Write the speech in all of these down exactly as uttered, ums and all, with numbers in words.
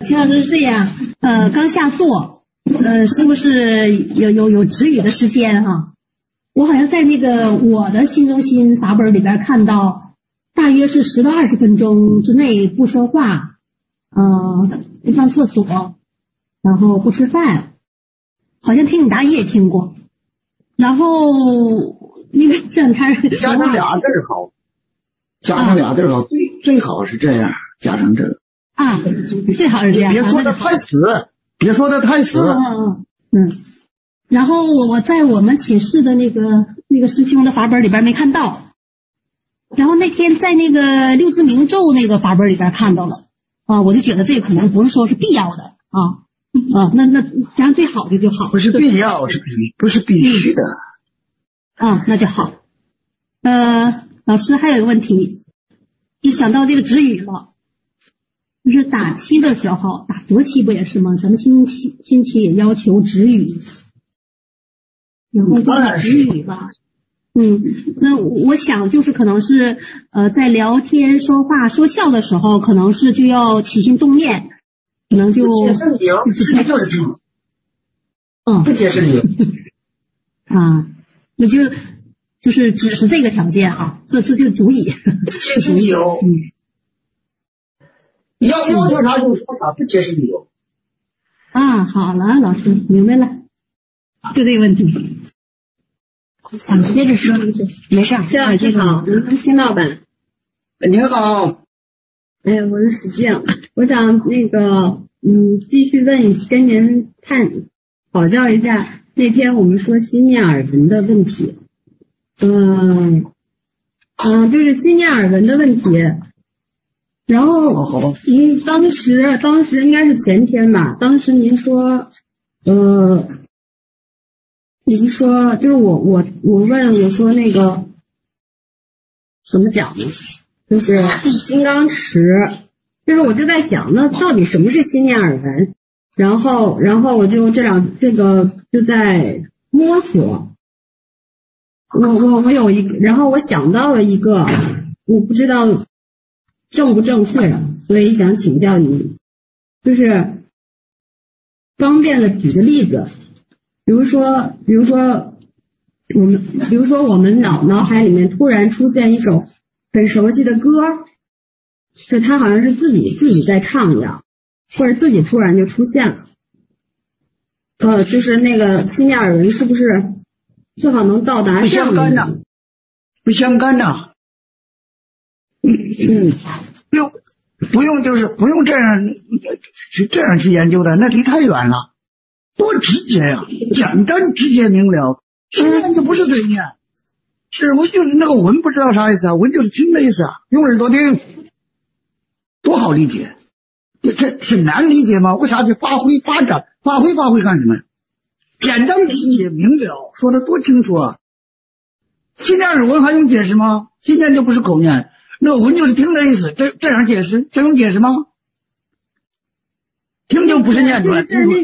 秦老师是这样，呃，刚下座，呃，是不是有有有止语的时间哈、啊？我好像在那个我的新中心法本里边看到，大约是十到二十分钟之内不说话，呃，不上厕所，然后不吃饭，好像听你答疑也听过，然后那个这两天加上俩字好，加上俩字好，最、啊、最好是这样，加上这个啊，最好是这样， 别说的太死，别说的太死， 嗯嗯嗯。然后我我在我们寝室的那个那个师兄的法本里边没看到，然后那天在那个六字明咒那个法本里边看到了啊，我就觉得这个可能不是说是必要的啊啊，那那加上最好的就好， 不是必要，是必不是必须的、 嗯、啊，那就好。呃，老师还有一个问题，就想到这个止语了，就是打七的时候，打佛七不也是吗？咱们新七新七也要求止语。然后就是止语吧，嗯，那我想就是可能是呃在聊天说话说笑的时候，可能是就要起心动念，可能就不解释理由，直接就是止语， 嗯， 不解释理由啊，那就就是只是这个条件啊，这次就足以解释理由，嗯，你要要求啥就说啥，不解释理由啊。好了，老师明白了，就这个问题。 啊，接着说，没事。 谢老师好，能听到吧？ 你好。 哎呀，我是史静，我想那个，嗯，继续问，跟您探讨教一下那天我们说心念耳闻的问题。嗯、呃，嗯、呃，就是心念耳闻的问题。然后，您当时当时应该是前天吧，当时您说，呃。您说就是我我我问我说那个怎么讲呢？就是金刚持，就是我就在想，那到底什么是心念耳闻？然后然后我就这两这个就在摸索。我我我有一个，然后我想到了一个，我不知道正不正确，所以想请教您，就是方便的举个例子。比如说，比如说我们，比如说我们脑脑海里面突然出现一首很熟悉的歌，就它好像是自己自己在唱一样，或者自己突然就出现了。呃，就是那个心念耳闻是不是最好能到达这样的？ 不相干呐， 嗯嗯， 不用不用就是不用这样去这样去研究的，那离太远了。多直接呀、啊，简单直接明了。心念就不是嘴念，是我就是那个闻不知道啥意思啊，闻就是听的意思啊，用耳朵听，多好理解。这是难理解吗？为啥去发挥发展？发挥发挥干什么？简单直接明了，说的多清楚啊。心念耳闻还用解释吗？心念就不是口念，那闻就是听的意思，这这样解释，这用解释吗？听就不是念出来，听出来。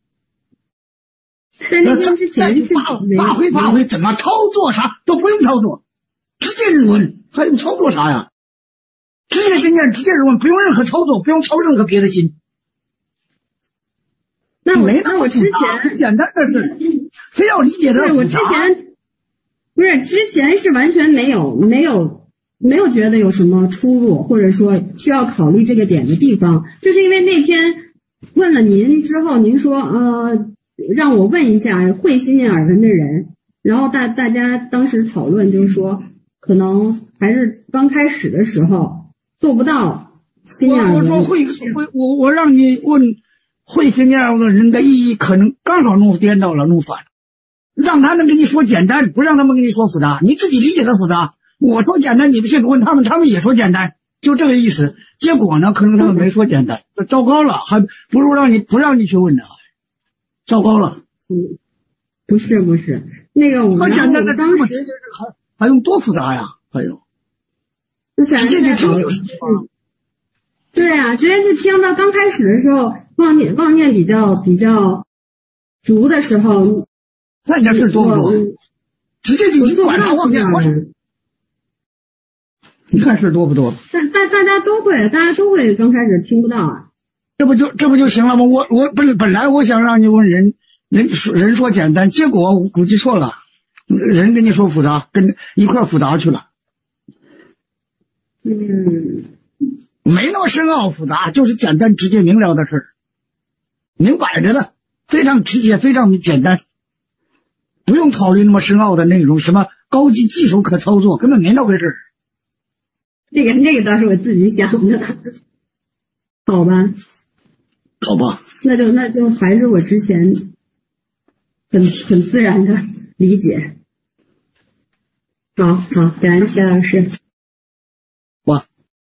在那天之前是发挥发挥，怎么操作啥都不用操作，直接日闻，还用操作啥呀？直接心念，直接日闻，不用任何操作，不用操任何别的心。 那我没那我之前简单的事，非要理解的。 对，我之前不是之前是完全没有没有没有觉得有什么出入，或者说需要考虑这个点的地方，就是因为那天问了您之后，您说呃。让我问一下会心念耳闻的人，然后大大家当时讨论就是说，可能还是刚开始的时候做不到心念耳闻。 我说会会我我让你问会心念耳闻的人的意义，可能刚好弄颠倒了，弄反了。让他们跟你说简单，不让他们跟你说复杂，你自己理解的复杂。我说简单，你们现在问他们，他们也说简单，就这个意思。结果呢，可能他们没说简单，糟糕了，还不如让你不让你去问呢。糟糕了， 嗯，不是不是，那个我们简单的当时还还用多复杂呀？还有， 直接就听就是。 对啊，直接是听到刚开始的时候，妄念妄念比较比较足的时候， 那件事多不多？直接就去管他妄念多少？你看事多不多？ 大大大家都会，大家都会刚开始听不到啊。 这不就这不就行了吗？我我本本来我想让你问人人说人说简单，结果我估计错了，人跟你说复杂，跟一块复杂去了。 嗯， 没那么深奥复杂，就是简单直接明了的事儿，明摆着的，非常直接，非常简单，不用考虑那么深奥的那种什么高级技术可操作，根本没那回事。 这个这个倒是我自己想的，好吧， 好吧， 那就那就还是我之前很很自然的理解。好好，感恩齐老师。 哇，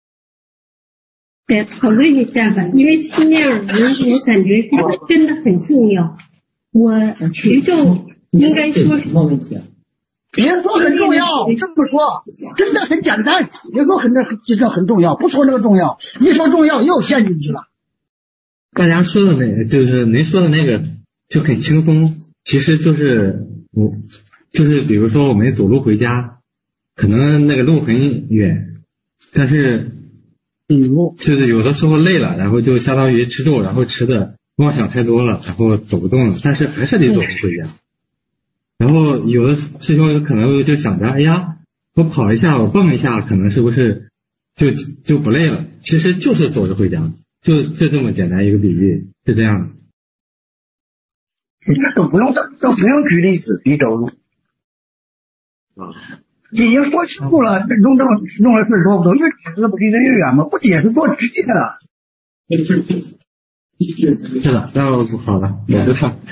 对，讨论一下吧，因为心念耳闻，我感觉这个真的很重要。我其实就应该说是。 别说很重要，这么说真的很简单。别说很真的很重要，不说那个重要，一说重要又陷进去了。 大家说的那个，就是您说的那个就很轻松，其实就是我就是比如说我们走路回家，可能那个路很远，但是就是有的时候累了，然后就相当于吃肉，然后吃的妄想太多了，然后走不动了，但是还是得走路回家。然后有的师兄可能就想着，哎呀，我跑一下，我蹦一下，可能是不是就就不累了？其实就是走着回家，就就这么简单一个比喻，是这样的。 都不用都不用举例子，比走路啊，已经说清楚了，弄这么弄的事多不多？越解释不离得越远嘛，不解释多直接了。 是的，那好了，我知道。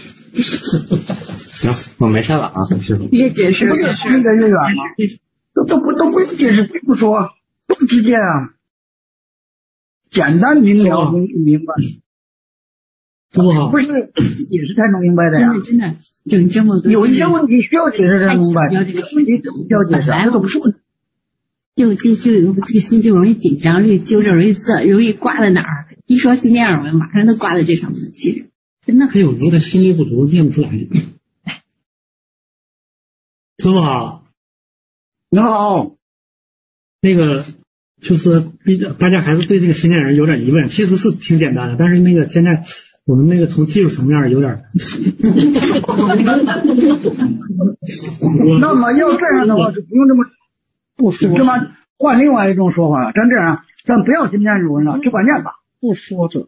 行，我没事了啊，师傅。 越解释不是离得越远吗？都都不都不用解释，不说，都直接啊，简单明了，明明白。 师傅好， 不是解释才能明白的呀。 真的真的，整这么多有一些问题需要解释才明白，有些问题不需要解释，这都不是问题。 就就就有这个心就容易紧张，容易纠正，容易钻，容易挂在哪儿。一说心念耳闻，马上都挂在这上面。其实真的还有时候他心力不足，念不出来。师傅好， 你好， 那个就是比较大家还是对这个心念人有点疑问，其实是挺简单的，但是那个现在我们那个从技术层面有点。 那么要这样的话，就不用这么不说，这么换另外一种说法，咱这样，咱不要心念耳闻了，只管念吧，不说这。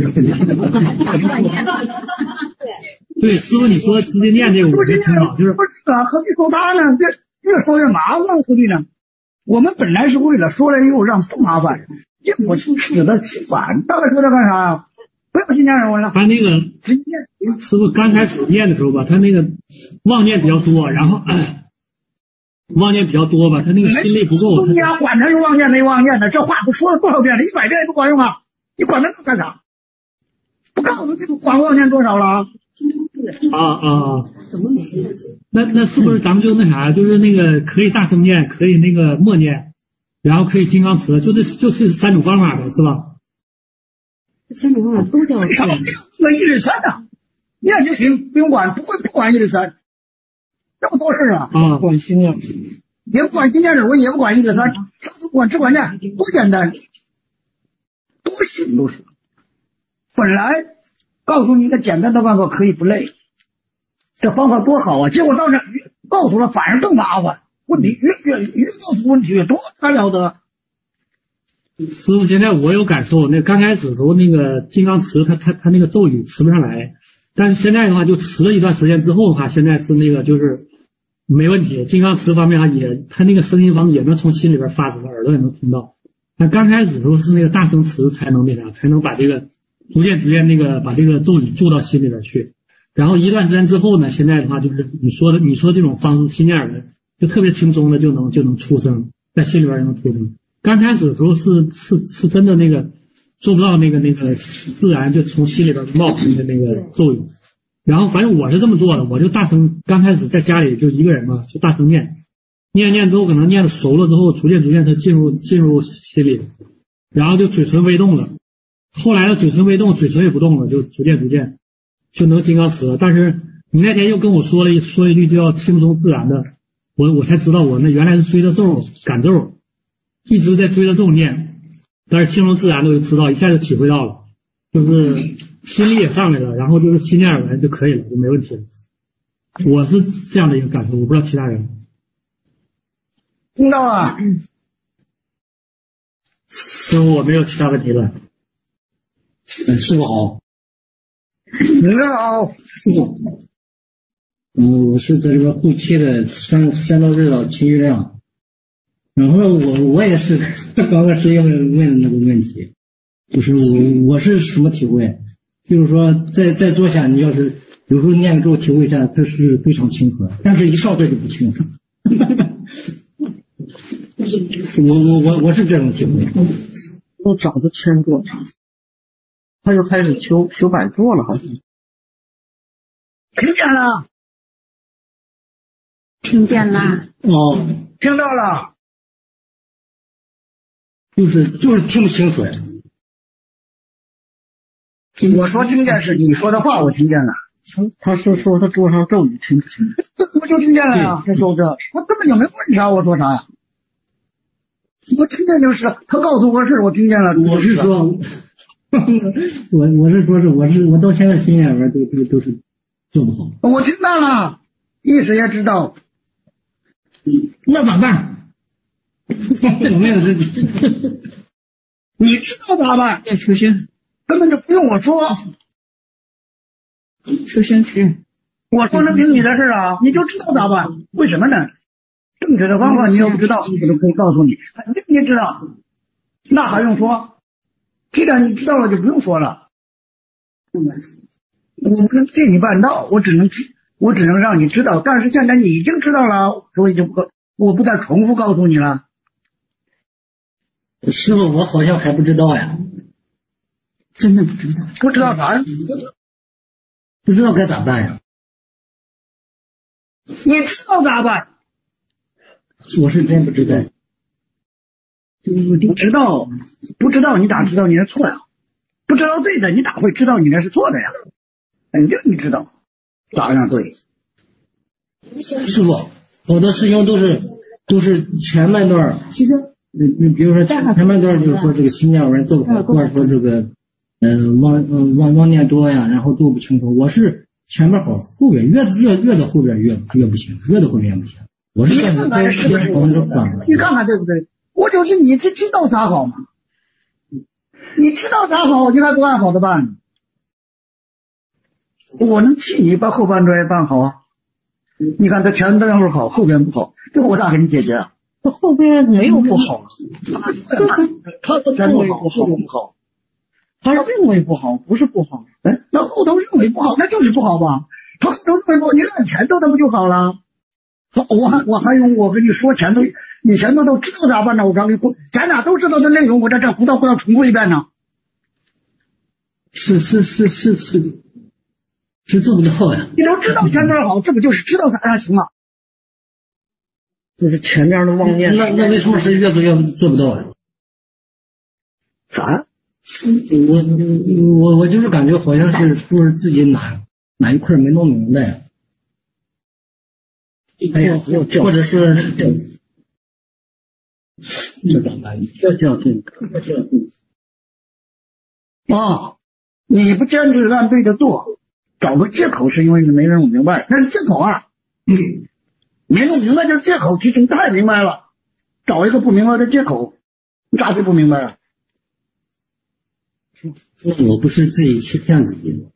对，师傅你说直接念这个我觉得挺好，就是不是啊，何必说他呢？这越说越麻烦，何必呢？我们本来是为了说了以后让不麻烦，结果适得其反。大概说他干啥呀？不要心念耳闻了。 他那个直接念。 师傅刚开始念的时候吧，他那个妄念比较多，然后、呃、妄念比较多吧，他那个心力不够。 你呀，管他是妄念没妄念的，这话不说了多少遍了，一百遍也不管用啊！你管他干啥？不告诉这个管妄念多少了啊？ 啊啊啊！那那是不是咱们就那啥，就是那个可以大声念，可以那个默念，然后可以金刚词，就这就是三种方法呗，是吧？ 这三种方法都叫什么？个一日三呐，念就行，不用管，不会不管一日三，这么多事啊！ 啊， 管心念，也不管心念耳闻，也不管一日三，啥都不管，只管念，多简单，多行都是。本来告诉你一个简单的办法可以不累，这方法多好啊！结果到这告诉了反而更麻烦，问题越越越告诉问题越多，才了得。 师傅，现在我有感受，那刚开始的时候那个金刚持，他他他那个咒语持不上来，但是现在的话就持了一段时间之后的话，现在是那个就是没问题。金刚持方面哈也，他那个声音方面也能从心里边发出来，耳朵也能听到。但刚开始的时候是那个大声持才能那啥，才能把这个逐渐逐渐那个把这个咒语注到心里边去。然后一段时间之后呢，现在的话就是你说的你说这种方式心念耳闻就特别轻松的就能就能出声，在心里边就能出声。刚开始的时候是是是真的那个做不到那个那个自然就从心里边冒出的那个咒语，然后反正我是这么做的，我就大声，刚开始在家里就一个人嘛，就大声念，念念之后可能念的熟了之后，逐渐逐渐它进入进入心里，然后就嘴唇微动了，后来的嘴唇微动，嘴唇也不动了，就逐渐逐渐就能金刚持了。但是你那天又跟我说了一说一句叫轻松自然的，我我才知道我那原来是追着咒赶咒。一直在追着咒念，但是轻松自然的就知道，一下就体会到了。 就是心力也上来了，然后就是心念耳闻就可以了，就没问题了。我是这样的一个感受，我不知道其他人。 听到了？ 师傅，我没有其他问题了。 嗯，师傅好。 你好， 师傅。嗯，我是在这个后期的三三到日到秦玉亮，然后呢，我我也是刚刚师爷问问的那个问题，就是我我是什么体会？就是说在在坐下，你要是有时候念了之后体会一下，它是非常清楚，但是一上座就不清楚。我我我我是这种体会。 都找到千座，他就开始修修百座了，好像。 听见了？ 听见啦。 哦， 听到了。 就是就是听不清楚呀。 我说听见是你说的话，我听见了。 他是说他桌上咒语听不清楚， 我就听见了呀。他说这，我根本就没问啥，我说啥呀？我听见就是，他告诉我是，我听见了。 我是说，我我是说是我是我到现在心里边都都都是做不好。 我听到了，意思也知道。 那咋办？我没有自己。 你知道咋办？ 要求仙， 根本就不用我说。 求仙去。 我说能听你的事啊，你就知道咋办？为什么呢？正确的方法你又不知道，我都可以告诉你，肯定你知道，那还用说？既然你知道了，就不用说了。我不能替你办到，我只能我只能让你知道，但是现在你已经知道了，所以就不我不再重复告诉你了。 师傅，我好像还不知道呀， 真的不知道， 不知道啥呀？ 不知道该咋办呀？ 你知道咋办？ 我是真不知道。 不知道，不知道你咋知道你是错呀？不知道对的，你咋会知道你那是错的呀？肯定你知道，咋样对？ 师傅，好多师兄都是都是前半段，其实你你比如说前半段就是说这个心念耳闻做不好，或者说这个嗯妄嗯妄妄念多呀，然后做不清楚。我是前边好，后边越越越到后边越越不行，越到后边越不行。我是你看看是不是？你看看对不对？我就是你知知道啥好吗？你知道啥好，你还不按好的办？我能替你把后半段也办好啊。你看他前边会好，后边不好，这我咋给你解决啊？ 他后边没有不好， 他他前头好，后头不好。 他认为不好，不是不好。 哎，那后头认为不好，那就是不好吧？他后头认为不好，你按前头那不就好了？我还我还用我跟你说前头，你前头都知道咋办呢？我刚给你，咱俩都知道的内容，我在这胡叨胡叨重复一遍呢。 是是是是是是做不到呀。 你都知道前边好，这不就是知道咋样行了？ 就是前面的妄念。 那那为什么是越做越做不到呀？ 啥？ 我我我就是感觉好像是说是自己哪哪一块没弄明白。 哎呀， 或者是这咋办？ 要校正，要校正。 啊，你不坚持按对的做，找个借口是因为你没弄明白，那是借口啊。嗯，没弄明白就是借口，其实你太明白了，找一个不明白的借口，你咋就不明白啊？ 那我不是自己欺骗自己吗？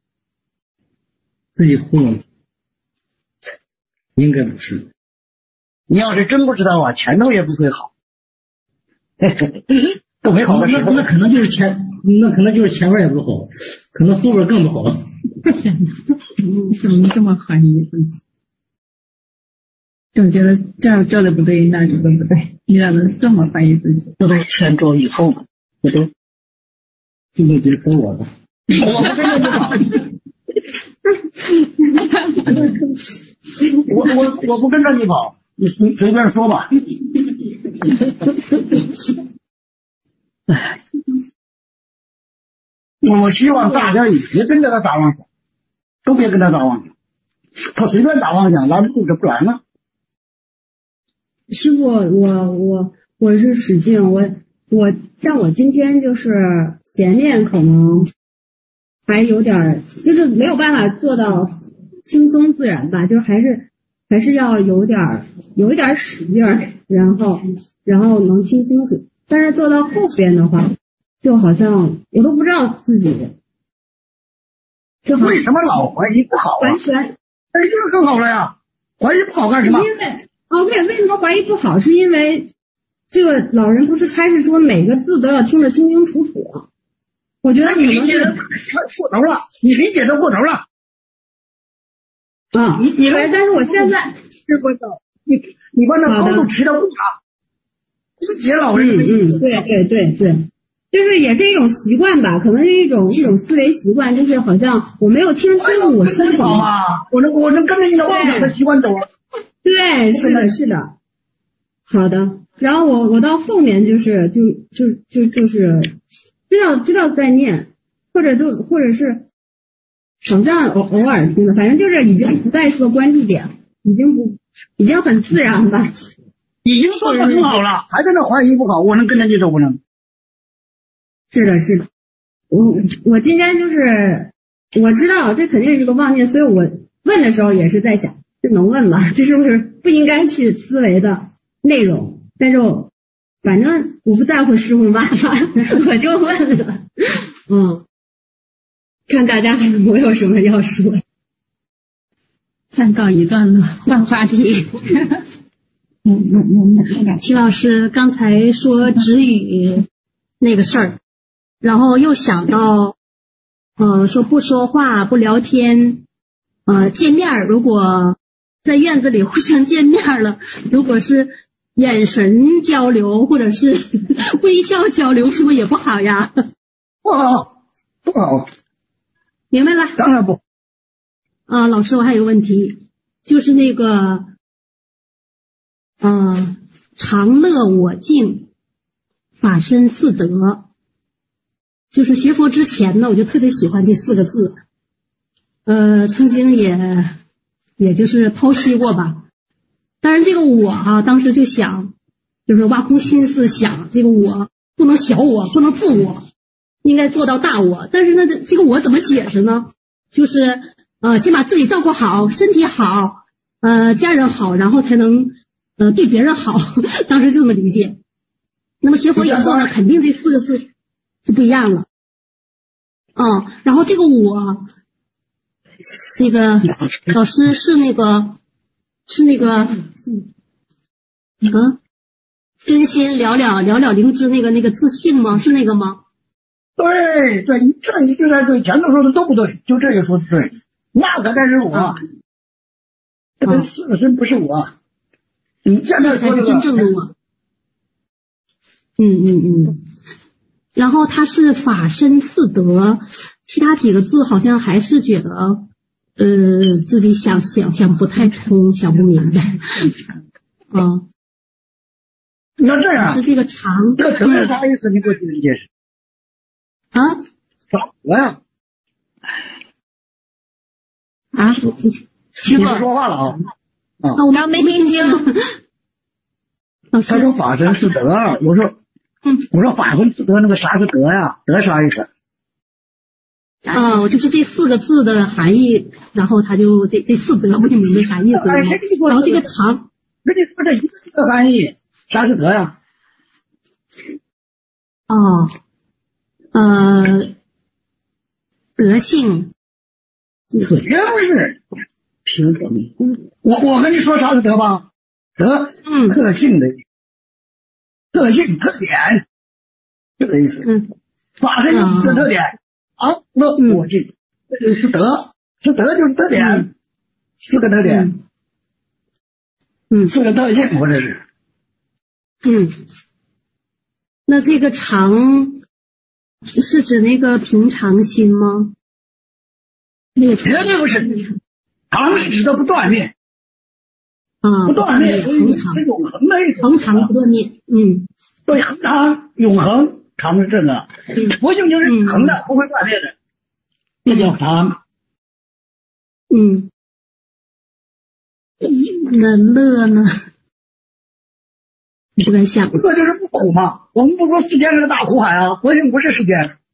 自己糊弄。应该不是。 你要是真不知道啊，前头也不会好，都没好的时候。 那那可能就是前，那可能就是前面也不好，可能后边更不好。 你怎么这么怀疑自己？就觉得这样做的不对，那做的不对，你咋能这么怀疑自己？这都是前做以后的，这都就没别说我了。 我不跟着跑。我我我不跟着你跑，你你随便说吧。哎，我希望大家也别跟着他打妄想，都别跟他打妄想，他随便打妄想，拦不住这不拦了。 师傅，我我我是使劲，我我像我今天就是前面可能还有点就是没有办法做到轻松自然吧，就是还是还是要有点有一点使劲儿，然后然后能听清楚。但是做到后边的话，就好像我都不知道自己，就好为什么老怀疑不好啊？ 完全哎，这个更好了呀，怀疑不好干什么？ 因为哦，为为什么怀疑不好？是因为这个老人不是开始说每个字都要听得清清楚楚。我觉得可能是过头了，你理解都过头了。 啊， 你你但是我现在是过头，你你把那高度提到不大，自己老人的意思。 对对对对，就是也是一种习惯吧，可能是一种一种思维习惯，就是好像我没有听清楚我说什么嘛，我能我能跟着你的妄想的习惯走啊。 对，是的，是的。好的，然后我我到后面就是就就就就是知道知道在念，或者就或者是好像偶偶尔听的，反正就是已经不再是个关注点，已经不已经很自然吧。 已经做得很好了，还在那怀疑不好，我能跟着你走不能？ 是的，是的。我我今天就是我知道这肯定是个妄念，所以我问的时候也是在想，这能问吗？这是不是不应该去思维的内容？但是我反正我不在乎师傅骂吧，我就问了。嗯，看大家还有没有什么要说？ 暂告一段落，换话题。 嗯嗯嗯嗯，齐老师刚才说止语那个事儿，然后又想到，呃，说不说话不聊天，呃，见面如果在院子里互相见面了，如果是眼神交流或者是微笑交流，是不是也不好呀？ 不好，不好。 明白了？ 当然不。 啊，老师，我还有个问题，就是那个。呃，常乐我净，法身四德，就是学佛之前呢，我就特别喜欢这四个字，呃，曾经也也就是剖析过吧。当然，这个我啊，当时就想，就是挖空心思想，这个我不能小我，不能自我，应该做到大我。但是呢，这个我怎么解释呢？就是呃，先把自己照顾好，身体好，呃，家人好，然后才能。呃，对别人好，当时就这么理解。那么学佛以后呢，肯定这四个字就不一样了。哦，然后这个我，那个老师是那个是那个，嗯，真心了了了了灵芝那个那个自信吗？是那个吗？ 对对，你这一句才对，前头说的都不对，就这个说的对。那个才是我，啊、这个四个身不是我。你现在才是真正的我。嗯嗯嗯。然后他是法身四德，其他几个字好像还是觉得呃自己想想想不太通，想不明白。啊。 那这样是这个常， 这什么啥意思？你给我解释解释。 啊？ 啥我呀？ 啊？ 师傅说话了啊。 啊，我刚没听清。 他说法身是德，我说，嗯，我说法身是德，那个啥是德呀？德啥意思？ 啊，就是这四个字的含义，然后他就这这四德，我就明白啥意思了。然后这个常， 那你说这一个字的含义，啥是德呀？ 哦，呃，德性， 就是平等。我我跟你说啥是德吧？德， 嗯， 特性的，特性特点，这个意思。 嗯， 法身有四个特点啊，乐我净，这就是德，是德就是特点，嗯、四个特点， 嗯， 四个特性，或者是， 嗯，那这个常是指那个平常心吗？那个绝对不是，常指的不断灭。 啊， 不断灭， 恒常， 是永恒的一种， 恒常不断灭，嗯， 对，恒常永恒，常是这个，佛性就是恒的，嗯、不会断灭的，这叫常。 嗯，那乐呢？你不敢想， 乐就是不苦嘛。我们不说世间是个大苦海啊，佛性不是世间，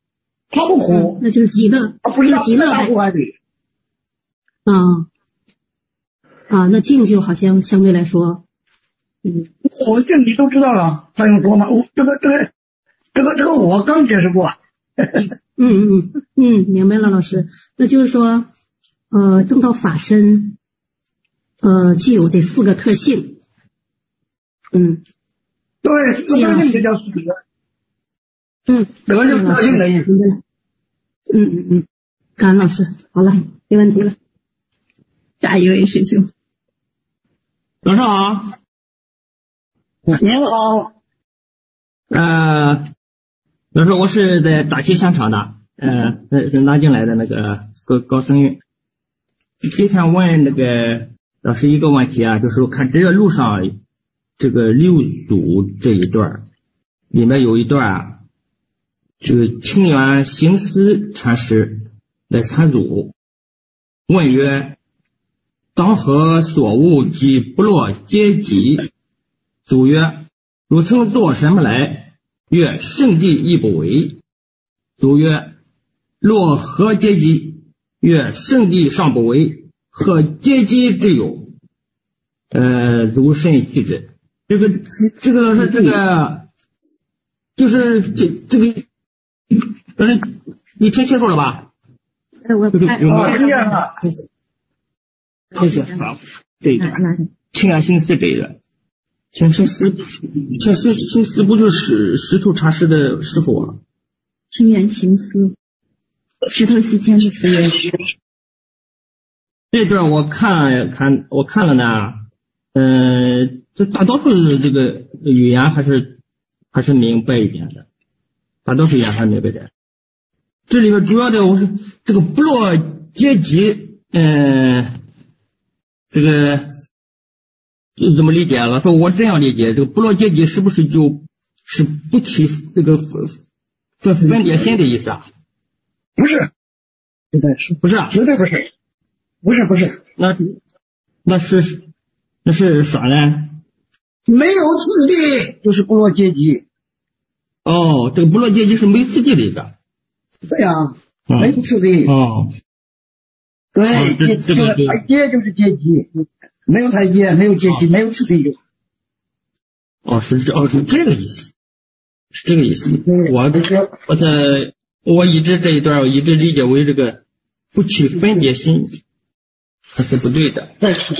他不苦， 嗯，那就是极乐， 他不是就是极乐呗。 大苦海里。 啊啊，那静就好像相对来说，嗯， 我这你都知道了，还用说吗？我这个这个这个这个我刚解释过。 嗯嗯嗯，明白了，老师。那就是说，呃，正道法身，呃，具有这四个特性。嗯， 对，四个特性就叫四德。 嗯， 德是特性的意思。 明白了。嗯嗯嗯，感恩老师。好了，没问题了。 下一位师兄。 早上好。 您好。 呃，老师，我是在大溪香厂的，呃，是南京来的那个高高生运。今天问那个老师一个问题啊，就是看这个路上这个六祖这一段里面有一段啊，这个清源行思禅师来参祖，问曰：当何所悟及不落阶级？祖曰：汝曾做什么来？曰：圣地亦不为。祖曰：落何阶级？曰：圣地尚不为，何阶级之有？呃，如甚具之？这个这个老师，这个就是这这个老师，你听清楚了吧？ 哎，我这个有没有？ 听见了。 这个好，这个清源行思这个。清行思，清思行思不就是石头禅师的师傅啊？ 清源行思，石头西天的词源。 这段我看看，我看了呢，呃，这大多数这个语言还是还是明白一点的，大多数语言还是明白点。这里边主要的我是这个不落阶级，嗯、呃，这个。就怎么理解了？说我这样理解，这个不落阶级是不是就是不起这个这分别心的意思啊？ 不是，绝对是不是啊？ 绝对不是，不是不是。 那那是那是啥呢？ 没有次第就是不落阶级。 哦，这个不落阶级是没次第的一个。 对呀、啊， 嗯、 没有次第。 哦， 对， 哦、这这个台阶就是阶级。没有台阶，没有阶级，没有次第。 哦，是这哦是这个意思，是这个意思。我我在我一直这一段我一直理解为这个不起分别心，它是不对的。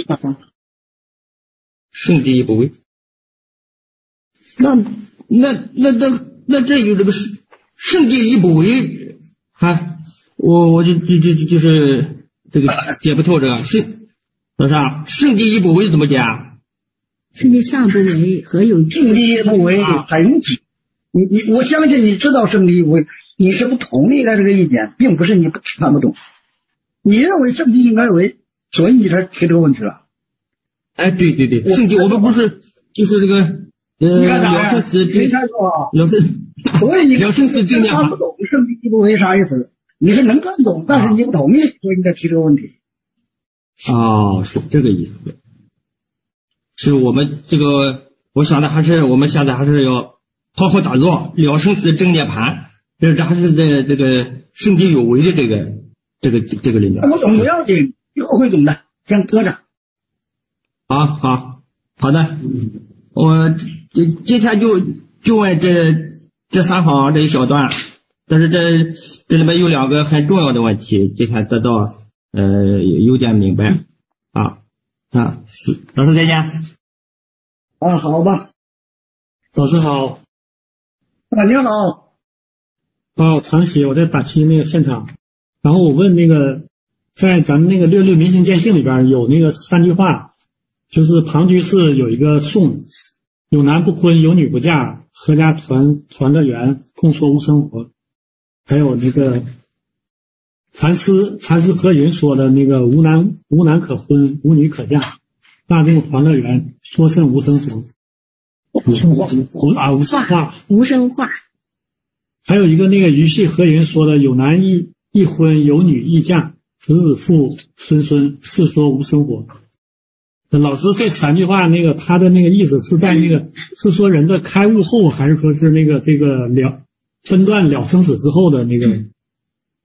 圣地亦不为。那那那那那这有这个圣圣地亦不为，哈，我我就就就就就是这个解不透这个是。老师啊，圣地亦不为怎么讲？ 圣地尚不为，何有圣地亦不为很紧。你你，我相信你知道圣地亦不为，你是不同意他这个意见，并不是你不看不懂。你认为圣地应该为，所以你才提这个问题了。 哎，对对对，圣地我们不是就是这个呃了生死正，了生， 所以你了生死正念看不懂圣地亦不为啥意思？你是能看懂，但是你不同意，所以你才提这个问题。 哦，是这个意思，是我们这个，我想的还是我们现在还是要好好打坐，了生死正涅盘，这这还是在这个圣地有为的这个这个这个里面。 我懂不要紧，以后会懂的，先搁着。 好好好的，我今今天就就问这这三行这一小段，但是这这里面有两个很重要的问题，今天得到。呃，有点明白啊啊，老师再见。 啊，好吧。 老师好。 啊，你好。 哦，常喜，我在打七那个现场，然后我问那个，在咱们那个六六明心见性里边有那个三句话，就是庞居士有一个颂，有男不婚，有女不嫁，阖家团团个圆，共说无生活。还有那个。禅师禅师何云说的那个无男无男可婚，无女可嫁，大定团乐园，说甚无生活。无生化无啊无生化无生化。 还有一个那个余系何云说的有男一一婚，有女一嫁，子子父孙孙，是说无生活。老师这三句话那个他的那个意思是在那个是说人的开悟后，还是说是那个这个了分断了生死之后的那个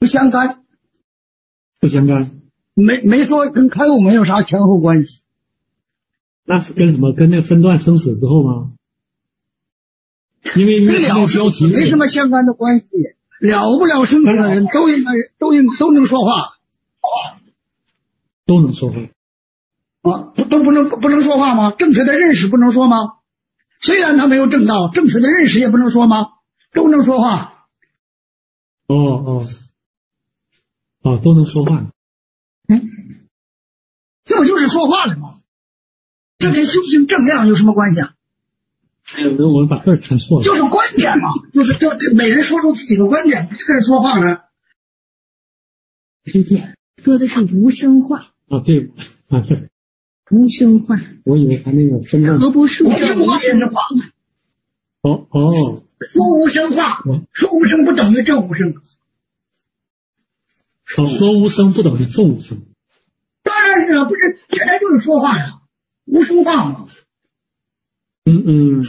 不相干， 不相干。 没没说跟开悟没有啥前后关系。 那是跟什么？跟那个分段生死之后吗？因为跟了生死没什么相干的关系，了不了生死的人都应该都应都能说话， 都能说话啊，不都不能不能说话吗？正确的认识不能说吗？虽然他没有证道，正确的认识也不能说吗？都能说话。 哦哦哦，都能说话。 嗯，这不就是说话了吗？这跟修行正量有什么关系啊？ 哎呦，我们把字看错了。 就是观点嘛，就是这这每人说出自己的观点，这个说话呢。 对对，说的是无声话。 啊，对啊，对。 无声话。 我以为他那个分段。 何不数正无声话？ 哦哦。 说无声话，说无声不等于正无声。 哦，说无声不等于正无声。 当然是啊，不是，现在就是说话呀，无声话嘛。 嗯嗯。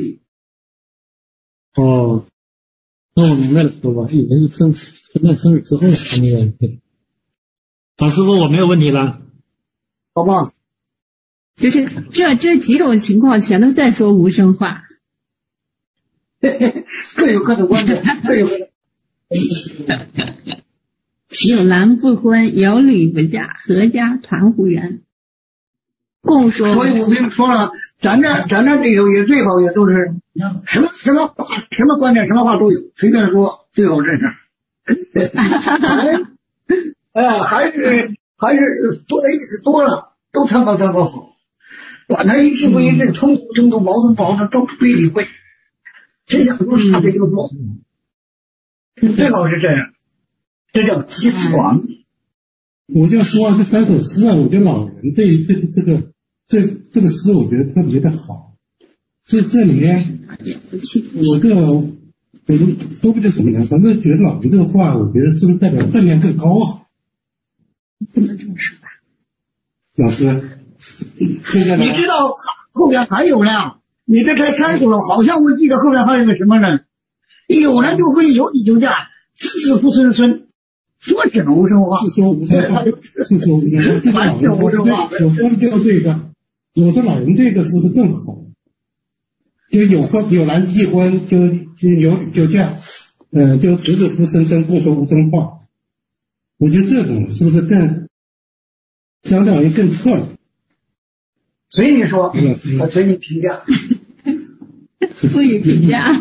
哦，那我明白了，我以为是生分段生日之后他那个。好，师傅，我没有问题了， 好吧？ 就是这这几种情况全都在说无声话。 各有各的观点，各有各的。 有男不婚，有女不嫁，阖家团户人，共说。 所以我跟你说了，咱这咱这里头也最好也都是什么什么话什么观点什么话都有，随便说最好这是。哎呀，还是还是说的意思多了，都参考参考好，管他一致不一致，冲突冲突，矛盾矛盾，都不必理会。谁想说啥谁就说，最好是这样，这叫集思广益。 我就说这三首诗啊，我觉得老人这这这个这这个诗，我觉得特别的好。这这里面，我这我说不出什么来，反正觉得老人这个话，我觉得是不是代表分量更高啊？ 不能这么说吧， 老师， 你知道后边还有呢？你这才三首了，好像我记得后边还有个什么呢？有了就会有你就嫁，子子父孙孙，说什么无声话？ 是说无声话，是说无声话。这个老人说的，我说的就这个，我说老人这个说的更好，就有婚有男既婚，就就有女就嫁，呃，就子子父孙孙，不说无声话。我觉得这种是不是更相当于更错了？ 随你说，我随你评价。 不予评价。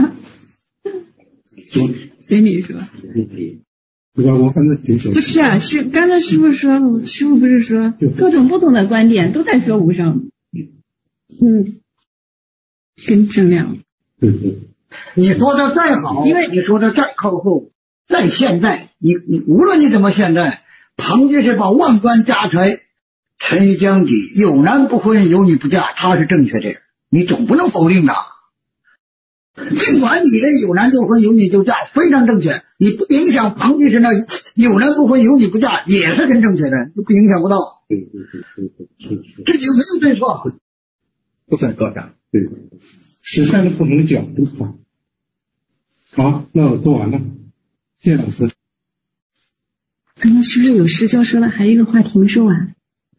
随你说。 我我反正挺喜欢。 不是啊，是刚才师傅说，师傅不是说各种不同的观点都在说无声。嗯，跟正量。 对对。 你说的再好，因为你说的再靠后，再现代，你你无论你怎么现代，庞居士把万般家财沉于江底，有男不婚，有女不嫁，他是正确的，你总不能否定的。尽管你的有男就婚，有女就嫁非常正确，你不影响庞居士那有男不婚，有女不嫁也是很正确的，就不影响不到。 对对对对对对， 这就没有对错， 不算高下。对，是站在不同的角度看。好，那我说完了，谢谢老师。 刚刚是不是有师教说了还有一个话题没说完？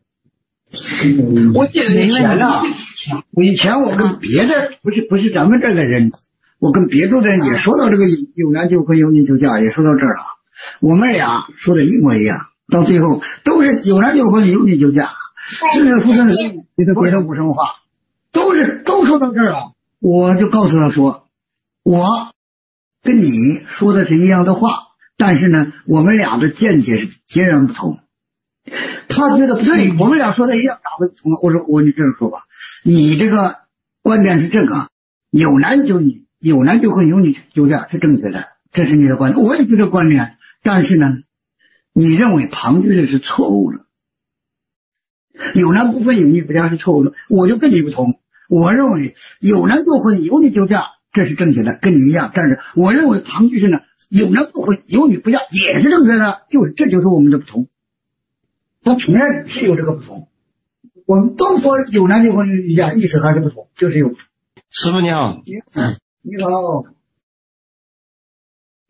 我记得以前啊，我以前我跟别的不是不是咱们这个人，我跟别的人也说到这个有有男就婚有女就嫁，也说到这儿了。我们俩说的一模一样，到最后都是有男就婚有女就嫁，是那个父孙孙给他归成无声话，都是都说到这儿了。我就告诉他说，我跟你说的是一样的话，但是呢，我们俩的见解是截然不同。他觉得不对，我们俩说的一样，哪会不同？我说我你这样说吧，你这个观点是这个，有男就女，有男就婚，有女就嫁是正确的，这是你的观点，我也是这个观点。但是呢，你认为庞居士是错误了，有男不婚，有女不嫁是错误的，我就跟你不同。我认为有男就婚，有女就嫁，这是正确的，跟你一样。但是我认为庞居士呢，有男不婚，有女不嫁也是正确的，就是这就是我们的不同。他承认是有这个不同，我们都说有男就婚有女就嫁，意思还是不同，就是有不同。 师傅你好。 嗯，你好。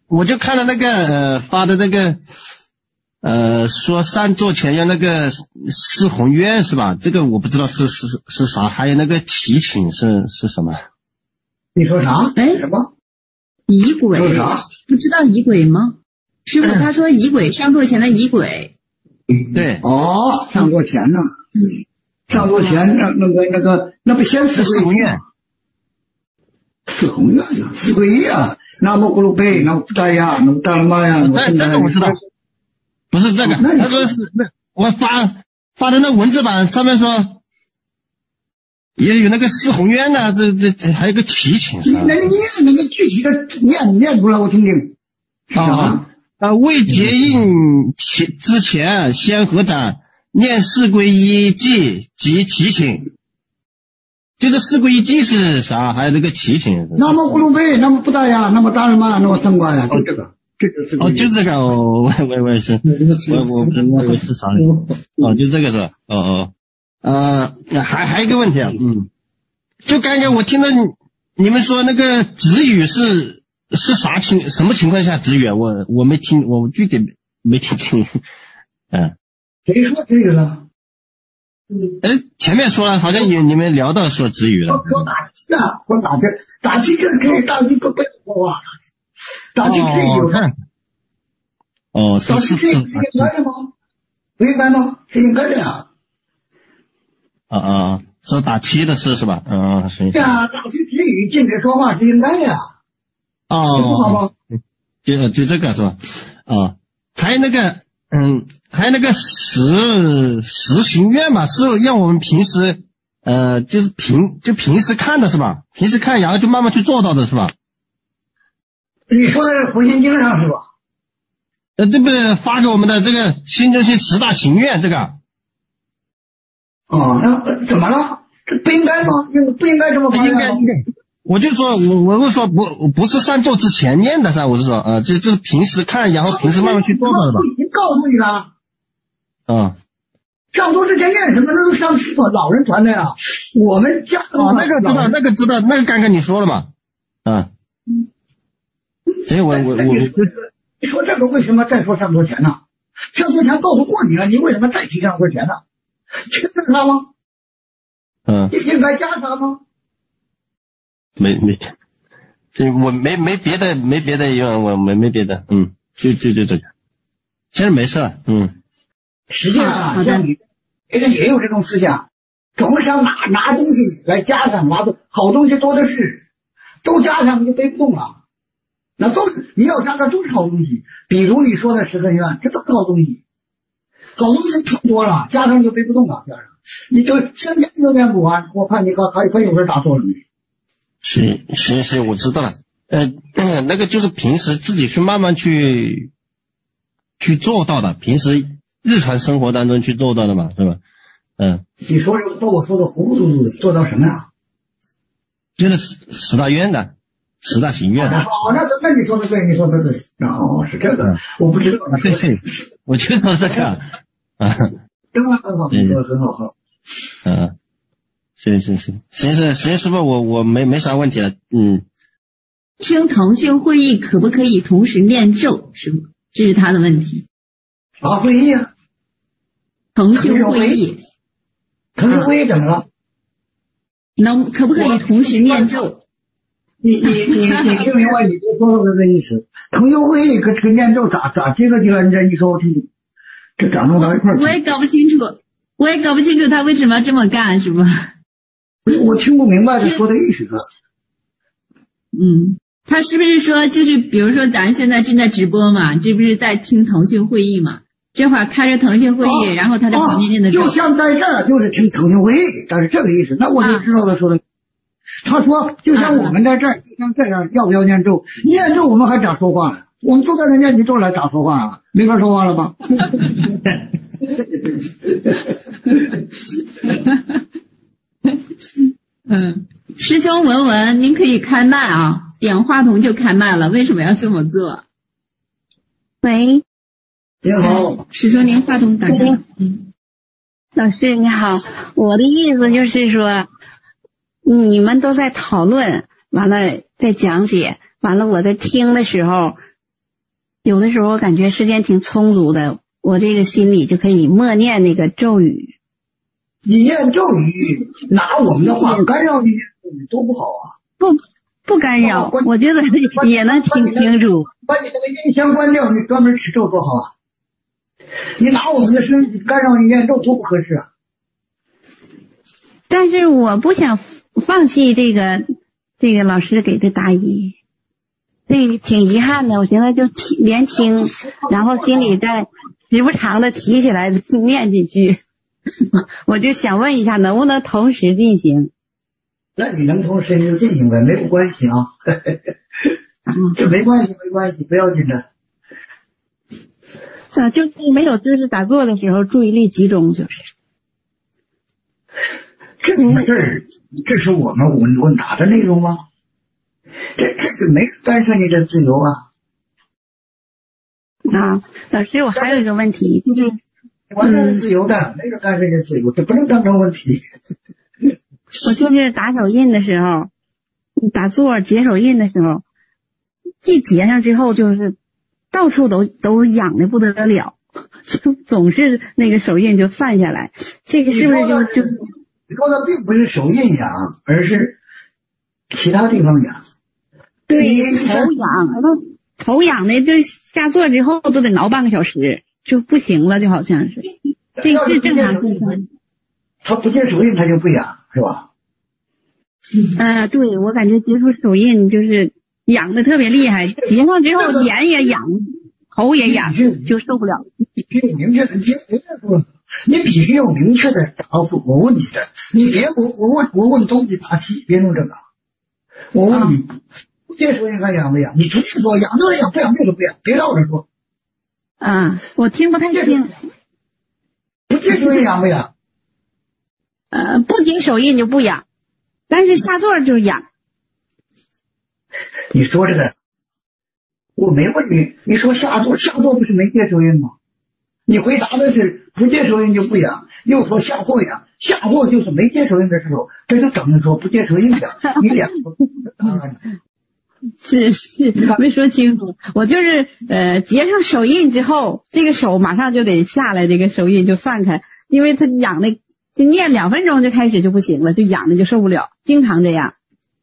我就看了那个呃发的那个呃说上座前要那个四宏愿是吧？这个我不知道是是是啥，还有那个祈请是是什么？ 你说啥？ 哎， 什么？ 仪轨？ 说啥？ 不知道仪轨吗？师傅他说仪轨，上座前的仪轨。 对。 哦，上座前呢？上座前那那个那个那不先四宏愿。 四宏愿呀，四皈依啊。南无咕噜贝，南无布达呀，南无达拉玛呀。 这这个我知道，不是这个，他说是那我发发的那文字版上面说也有那个四宏愿呢，这这这还有个祈请是吧？ 那你念那个具体的念念出来我听听。 啊啊！未结印前之前，先合掌念四皈依偈及祈请。就是四皈依偈是啥？还有这个祈请。 南无咕噜贝，南无布达呀，南无达拉玛，南无僧伽呀，就这个，这个是。 哦，就这个，哦，我我我也是，我我我以为是啥呢？哦，就这个是吧？哦哦，呃，还还有一个问题啊，嗯，就刚刚我听到你你们说那个止语是是啥情什么情况下止语？我我没听，我具体没听清。嗯， 谁说止语了？ 哎，前面说了，好像有你们聊到说止语了。 说打气啊，说打气，打气就可以打气不不说话，打气可以有的。 哦，是是是。 是应该的吗？不应该吗？是应该的呀。 啊啊，说打气的事是吧？嗯嗯，是。 对啊，打气止语禁止说话是应该的呀。 哦。 不好吗？ 就就这个是吧？啊，还有那个。嗯，还有那个十十行愿嘛，是让我们平时呃，就是平就平时看的是吧？平时看，然后就慢慢去做到的是吧？ 你说的是《佛心经》上是吧？ 呃，对不对？发给我们的这个新中心十大行愿这个。 哦，那怎么了？这不应该吗？应不应该这么发？ 应该应该。我就说，我我是说不不是上座之前念的噻，我是说，呃，这就是平时看，然后平时慢慢去做到的吧。 已经告诉你了。 嗯。 上座之前念什么？那都上师傅老人传的呀。我们家哦，那个知道，那个知道，那个刚刚你说了嘛。嗯。所以我我我你说这个为什么再说上座前呢？上座前告诉过你了，你为什么再提上座前呢？去他吗？ 嗯。 应该加他吗？ 没没，这我没没别的没别的用，我没没别的，嗯，就就就这个，现在没事了，嗯。 实际上啊，像你这个也有这种思想，总想拿拿东西来加上，拿的好东西多的是，都加上就背不动了。那都是你要加上都是好东西，比如你说的十个愿，这都是好东西，好东西太多了，加上就背不动了，加上你就三天都念不完，我看你还还还有人打错了没？ 是是是，我知道了。呃，那个就是平时自己去慢慢去去做到的，平时日常生活当中去做到的嘛，是吧？嗯。 你说这把我说的糊糊涂涂的，做到什么呀？ 就是十十大愿的，十大行愿的。 好，那那你说的对，你说的对。哦，是这个，嗯、我不知道。 对对，我就说这个。啊。 真的很好，你说的很好。 嗯。行行行，行是行师傅，我我没没啥问题了，嗯。 听腾讯会议可不可以同时念咒？是吗？这是他的问题。 啥会议啊？ 腾讯会议。 腾讯会议怎么了？ 能可不可以同时念咒？ 你你你你听明白你说说的这意思？腾讯会议跟跟念咒咋咋接个起来？你这一说我听，这咋弄到一块儿去？ 我也搞不清楚，我也搞不清楚他为什么要这么干，是吧？ 我听不明白他说的意思。 嗯，他是不是说就是比如说咱现在正在直播嘛，这不是在听腾讯会议嘛？这会儿开着腾讯会议，哦、然后他在旁边念的咒、 哦，就像在这儿就是听腾讯会议，但是这个意思，那我就知道他说的。啊、他说就像我们在这儿，就像这样，要不要念咒？念咒我们还咋说话呢？我们都在那念起咒来咋说话啊？没法说话了吧？ 嗯，师兄文文，您可以开麦啊，点话筒就开麦了，为什么要这么做？ 喂， 你好， 师兄您话筒打开。嗯， 老师你好，我的意思就是说，你们都在讨论，完了在讲解，完了我在听的时候， 有的时候我感觉时间挺充足的，我这个心里就可以默念那个咒语。 你念咒语拿我们的话干扰你多不好啊！ 不不干扰，我觉得也能听清楚。 把你那个音箱关掉，你专门持咒多好啊！你拿我们的声音干扰你念咒多不合适啊！ 但是我不想放弃这个这个老师给的答疑，这挺遗憾的。我现在就听连听，然后心里再时不常的提起来念几句。我就想问一下，能不能同时进行？ 那你能同时就进行呗，没有关系啊。这没关系，没关系，不要紧的。 啊，就是没有，就是打坐的时候注意力集中，就是。 这种事儿，这是我们问问答的内容吗？这这就没干涉你的自由啊。 啊，老师，我还有一个问题，就是。 完全是自由的，没人干涉你的自由，这不能当成问题。 我就是打手印的时候，打坐结手印的时候，一结上之后，就是到处都都痒的不得了，就总是那个手印就散下来。这个是不是就就？ 你说的并不是手印痒，而是其他地方痒。 对，头痒，然后头痒的，就下坐之后都得挠半个小时。就不行了，就好像是，这是正常现象。 他不结手印，他就不痒，是吧？ 嗯、呃，对，我感觉结出手印就是痒的特别厉害，结上之后脸也痒，头也痒，就受不了。 你必须有明确的，别别说，你必须有明确的答复。我问你的，你别我我问我问东西答西，别弄这个。我问你，不结手印还痒不痒？你直接说痒就是痒，不痒就是不痒，别绕着说。 啊，我听不太清。 不结手印痒不痒？ 呃，不结手印就不痒，但是下座就痒。 你说这个，我没问你，你说下座下座不是没结手印吗？你回答的是不结手印就不痒，又说下座痒，下座就是没结手印的时候，这就等于说不结手印痒，你两个不是答案。 是是，没说清楚。我就是呃结上手印之后，这个手马上就得下来，这个手印就散开，因为它痒的就念两分钟就开始就不行了，就痒的就受不了，经常这样。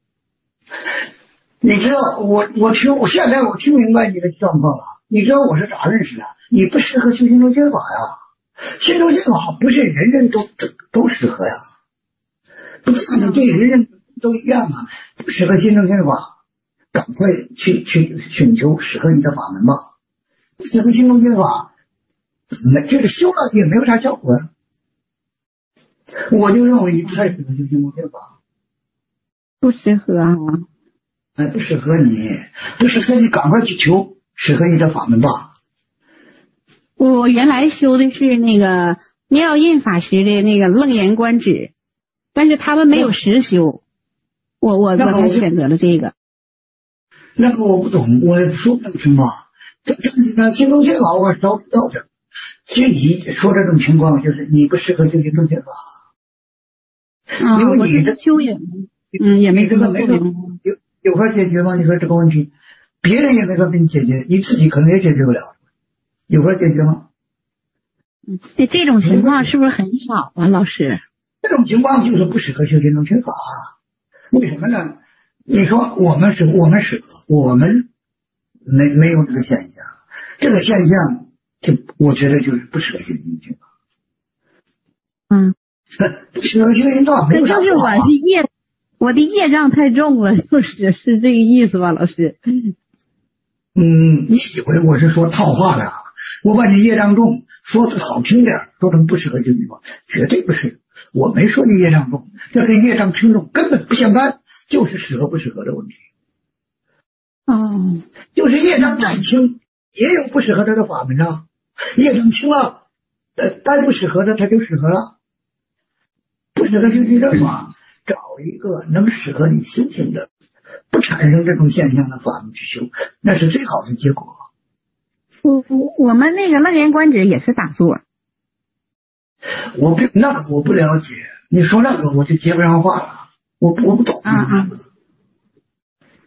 你知道我我听我现在我听明白你的状况了。你知道我是咋认识的？你不适合修心中心法呀，心中心法不是人人都都都适合呀，不是你对人人都一样啊，不适合心中心法。赶快去去寻求适合你的法门吧，不适合心中心法，那这个修了也没有啥效果呀。我就认为你不太适合修心中心法， 不适合啊， 哎，不适合你，不适合你，赶快去求适合你的法门吧。 我原来修的是那个妙印法师的那个楞严观止，但是他们没有实修，我我我才选择了这个。 那个我不懂，我也说不懂情况。这这那心中心法我早知道的。就你说这种情况，就是你不适合修心中心法。 啊， 因为你这修也嗯也没这个没个有有法解决吗？你说这个问题，别人也没法给你解决，你自己可能也解决不了，有法解决吗？ 嗯，这这种情况是不是很少啊，老师？ 这种情况就是不适合修心中心法。为什么呢？你说我们是我们适合，我们没没有这个现象，这个现象就我觉得就是不适合修心中心法。 嗯， 不适合修心法没有啥不好啊。 就是我是业，我的业障太重了，就是是这个意思吧，老师？ 嗯，你以为我是说套话的？我把你业障重说的好听点，说成不适合修心法，绝对不是。我没说你业障重，这跟业障轻重根本不相干。就是适合不适合的问题。 哦， 就是业障再轻，也有不适合他的法门啊。业障轻了，呃，该不适合的他就适合了。不适合修心正法，找一个能适合你修行的，不产生这种现象的法门去修，那是最好的结果。 我我我们那个楞严观止也是打坐。 我不那个我不了解，你说那个我就接不上话了。我我不懂啊啊！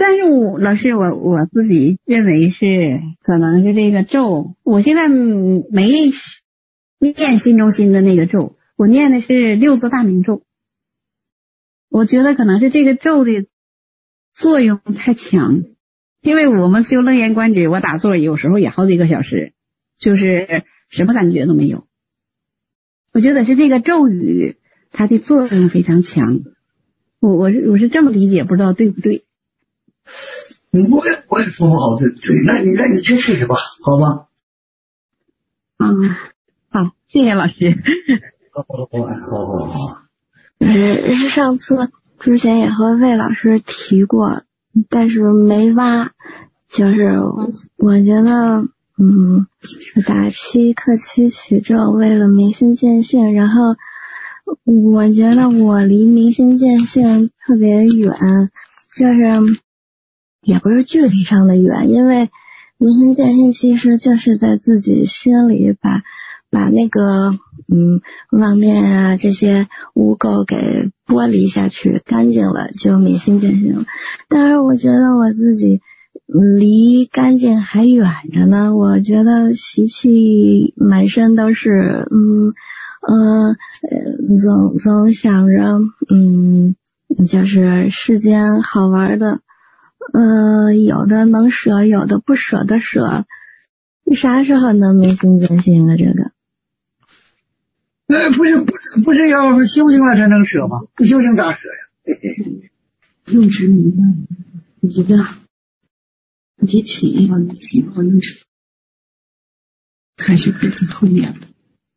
但是我老师我我自己认为是可能是这个咒，我现在没念心中心的那个咒，我念的是六字大明咒。我觉得可能是这个咒的作用太强，因为我们修楞严观止，我打坐有时候也好几个小时，就是什么感觉都没有。我觉得是这个咒语它的作用非常强，我我是我是这么理解，不知道对不对。 我也我也说不好对不对，那你那你去试试吧，好吧？ 嗯，好，谢谢老师。 好好好好好。 嗯，上次之前也和魏老师提过，但是没挖。就是我觉得，嗯，打七克七取咒为了明心见性，然后我觉得我离明心见性特别远，就是也不是距离上的远，因为明心见性其实就是在自己心里把把那个嗯妄念啊这些污垢给剥离下去，干净了就明心见性了。但是我觉得我自己离干净还远着呢，我觉得习气满身都是，嗯呃总总想着嗯就是世间好玩的，呃有的能舍，有的不舍得舍，你啥时候能明心见性啊？这个呃，不是不是不是要是修行了才能舍吗？不修行咋舍呀？ 用执迷的一个比起要你喜欢的还是自己后面的。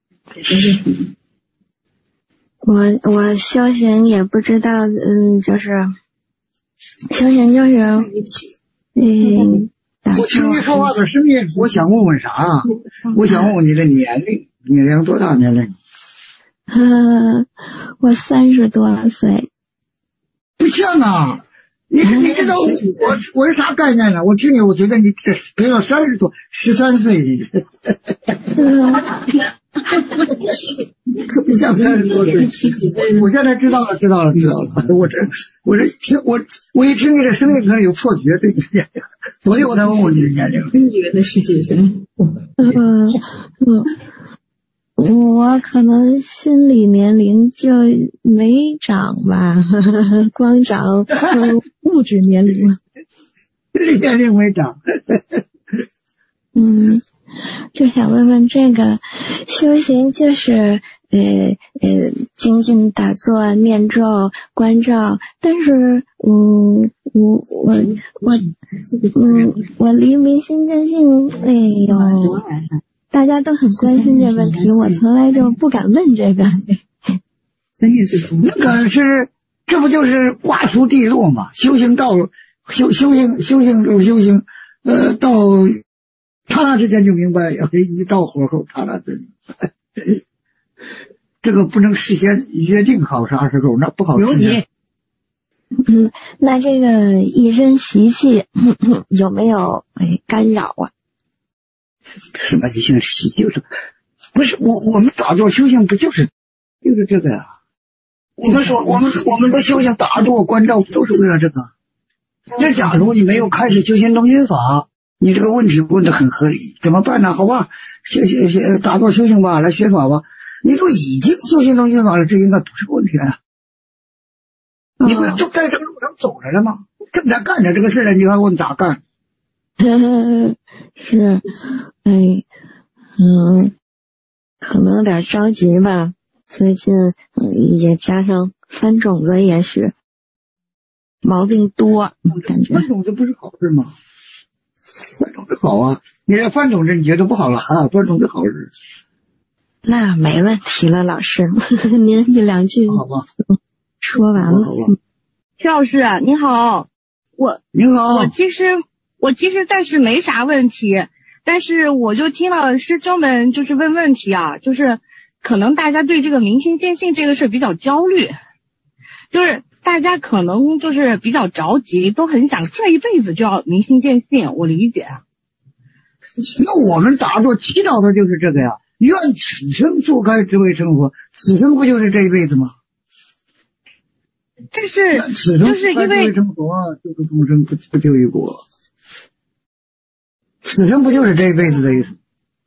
我我修行也不知道，嗯，就是修行就是嗯。 我听你说话的声音，我想问问啥啊？我想问问你的年龄，年龄多大年龄？ 呃，我三十多岁。 不像啊！你你知道我我是啥概念呢？我听你，我觉得你这别要三十多，十三岁，可不像三十多岁。我现在知道了，知道了，知道了。我这我这听我我一听你的声音，可能有错觉，对你年龄。所以我才问问你的年龄。 你以为十几岁？ 嗯嗯。我可能心理年龄就没长吧，光长物质年龄了。 年龄没长。 嗯，就想问问这个修行就是呃呃精进打坐、念咒、观照，但是嗯我我我嗯我离明心见性，哎呦。大家都很关心这问题，我从来就不敢问这个。 那个是，这不就是挂出地落嘛？修行道路，修修行修行就是修行，呃，到刹那之间就明白，一到火候刹那之间，这个不能事先约定好啥时候，那不好实现。 嗯，那这个一身习气有没有哎干扰啊？ 什么一性习就是不是我我们打坐修行不就是就是这个呀？我们说我们我们的修行打坐观照都是为了这个。这假如你没有开始修行中心法，你这个问题问得很合理，怎么办呢？好吧，学学学打坐修行吧，来学法吧。你说已经修行中心法了，这应该不是问题了。你不就在这个路上走着了吗？正在干着这个事儿，你还问咋干？ 是，哎，嗯，可能有点着急吧。最近、嗯、也加上翻种子，也许毛病多，感觉。 翻种子不是好事吗？翻种子好啊，你要翻种子你觉得不好了啊？翻种子好事。 那没问题了，老师，您一两句好吧， 说完了。 徐老师你好，我你好， 我其实。我其实暂时没啥问题，但是我就听到师兄们就是问问题啊，就是可能大家对这个明心见性这个事比较焦虑，就是大家可能就是比较着急，都很想这一辈子就要明心见性，我理解。 那我们打坐祈祷的就是这个呀，愿此生速开智慧成佛，此生不就是这一辈子吗？ 但是就是因为这么多，就是众生不不就一国，此生不就是这一辈子的意思？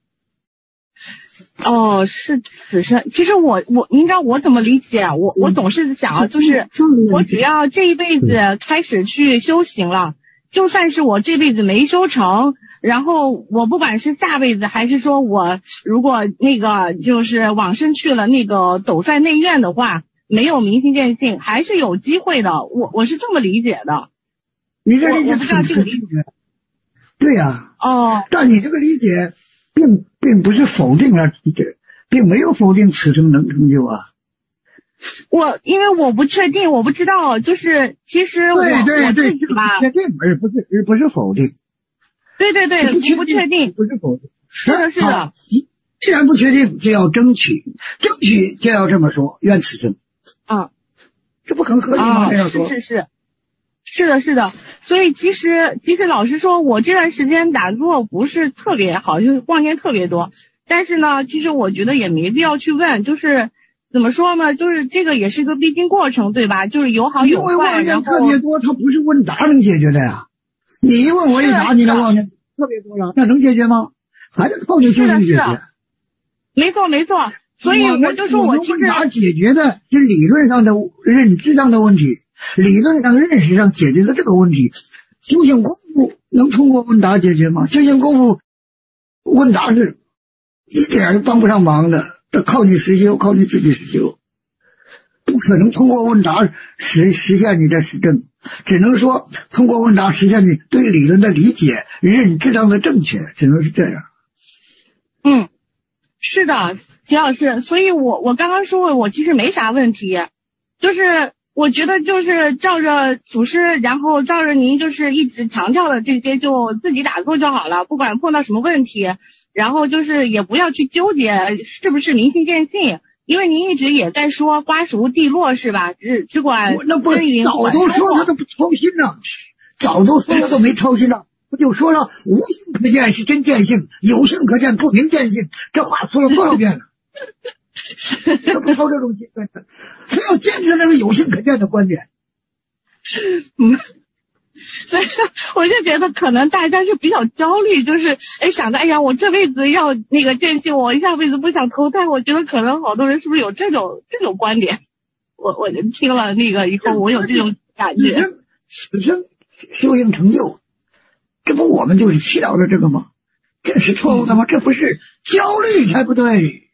哦，是此生。其实我我，您知道我怎么理解？我我总是想啊，就是我只要这一辈子开始去修行了，就算是我这辈子没修成，然后我不管是下辈子还是说我如果那个就是往生去了那个斗率内院的话，没有明心见性，还是有机会的。我我是这么理解的。 你这理解我不知道这个理解。 对呀、 啊。哦。 但你这个理解并并不是否定了这，并没有否定此生能成就啊。 我因为我不确定，我不知道，就是其实我对对对， 我自己吧， 确定而不是而不是否定。 对对对， 不不确定， 不是否定。 是的，是的。 既然不确定，就要争取，争取就要这么说，愿此生。 啊， 这不很合理吗？ 啊、 这样说。 是是是，是的，是的。所以其实其实老实说，我这段时间打坐不是特别好，就是妄念特别多。但是呢，其实我觉得也没必要去问，就是怎么说呢？就是这个也是个必经过程，对吧？就是有好有坏。 因为妄念特别多，它不是问答能解决的呀。你一问我一答，你的妄念特别多了，那能解决吗？还得靠你修行解决。 没错没错。所以我就说我其实答解决的是理论上的认知上的问题，理论上认识上解决了这个问题。修行功夫能通过问答解决吗？修行功夫问答是一点都帮不上忙的，得靠你实修，靠你自己实修，不可能通过问答实实现你的实证，只能说通过问答实现你对理论的理解，认知上的正确，只能是这样。 嗯，是的，齐老师，所以我我刚刚说我其实没啥问题，就是我觉得就是照着祖师，然后照着您就是一直强调的这些，就自己打坐就好了，不管碰到什么问题，然后就是也不要去纠结是不是明心见性，因为您一直也在说瓜熟蒂落是吧？只只管那不早都说他都不操心了，早都说他都没操心了。不就说了无性可见是真见性，有性可见不明见性，这话说了多少遍了？他不操这种心，非要坚持那个有性可见的观点。 嗯，所以说我就觉得可能大家是比较焦虑，就是哎想着哎呀我这辈子要那个见性，我下辈子不想投胎。我觉得可能好多人是不是有这种这种观点？我我就听了那个以后，我有这种感觉。 此生修行成就。这不我们就是祈祷的这个吗？这是错误的吗？这不是焦虑才不对，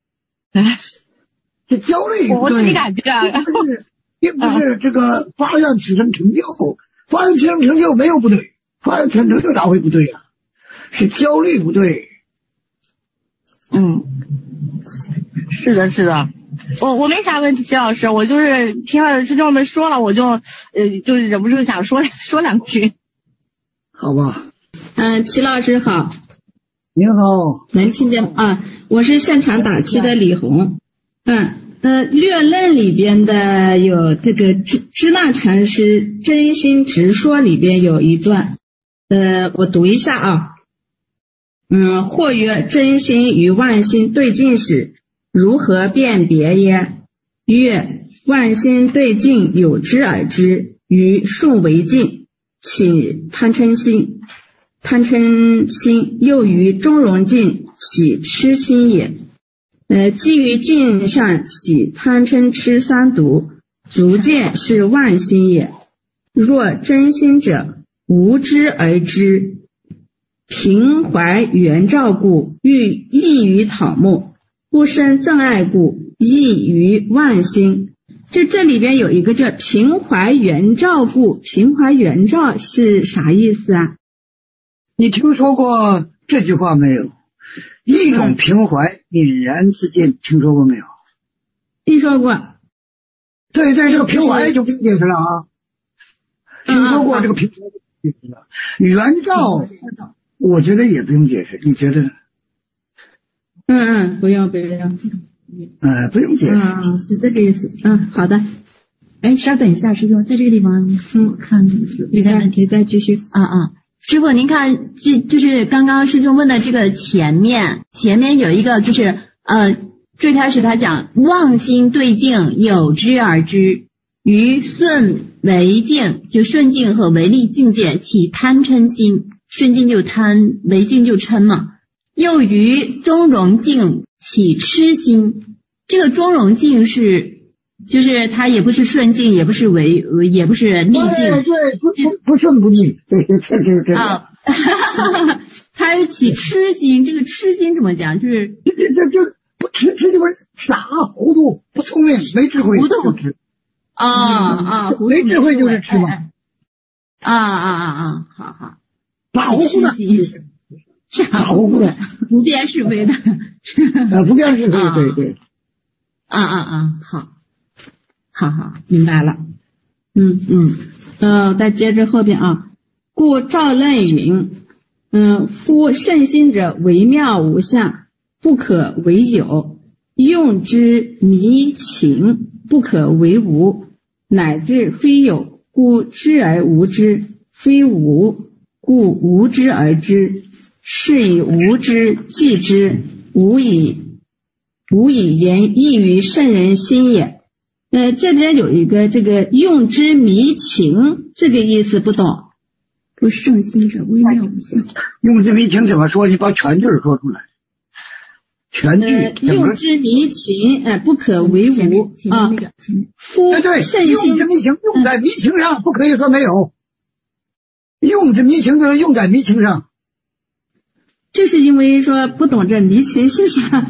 这焦虑不对。 我自己感觉啊， 并不是这个发愿此生成就，发愿此生成就没有不对，发愿此生成就哪会不对啊？是焦虑不对。 嗯，是的，是的，我我没啥问题，齐老师，我就是听了师兄们说了，我就呃就是忍不住想说说两句。 好吧， 嗯、呃，齐老师好， 您好， 能听见啊？我是现场打气的李红，嗯呃，略论里边的有这个支支那禅师真心直说里边有一段，呃，我读一下啊，嗯，或曰真心与万心对境时，如何辨别耶？曰万心对境有之而知，于顺为境。起贪嗔心，贪嗔心又于中庸境起痴心也。呃，基于境上起贪嗔痴三毒，足见是万心也。若真心者，无知而知，平怀圆照故，欲益于草木；不生憎爱故，益于万心。就这里边有一个叫平怀圆照故，平怀圆照是啥意思啊？ 你听说过这句话没有？一种平怀泯然自尽，听说过没有？ 听说过。 对对，这个平怀就不用解释了啊。听说过这个平怀就不用解释了。圆照，我觉得也不用解释，你觉得呢？ 嗯嗯，不用不用。 呃，不用解释。 啊、嗯，是这个意思。嗯，好的。 哎，稍等一下，师傅，在这个地方，嗯，我看有点问题，再继续。啊啊，师傅，您看，这就是刚刚师兄问的这个前面，前面有一个就是呃，最开始他讲妄心对境有之而知， 于顺为境，就顺境和唯利境界起贪嗔心，顺境就贪，唯境就嗔嘛。又于中庸境起痴心，这个中庸境是，就是它也不是顺境，也不是唯，也不是逆境， 对对，不不不顺不逆，对对对对对。 啊，它有起痴心，这个痴心怎么讲？就是这这这这不痴痴就是傻糊涂不聪明没智慧， 糊涂就痴啊啊，糊涂没智慧就是痴嘛。 啊啊啊啊，好好， 傻乎乎的，傻乎乎的， 不辨是非的， 啊，不辨是非，对对。 啊啊啊，好，好好，明白了。 嗯嗯，呃，再接着后边啊，故赵论云，嗯、呃，夫圣心者，微妙无相，不可为有；用之迷情，不可为无，乃至非有，故知而无之；非无，故无知而知。是以无知记之，无以无以言异于圣人心也。呃，这边有一个这个用之迷情，这个意思不懂。不圣心者，微妙无相。 用之迷情怎么说？你把全句说出来。全句。 呃、用之迷情，呃，不可为无啊。夫圣心， 用之迷情，用在迷情上，不可以说没有。用之迷情就是用在迷情上。 就是因为说不懂这迷情是啥。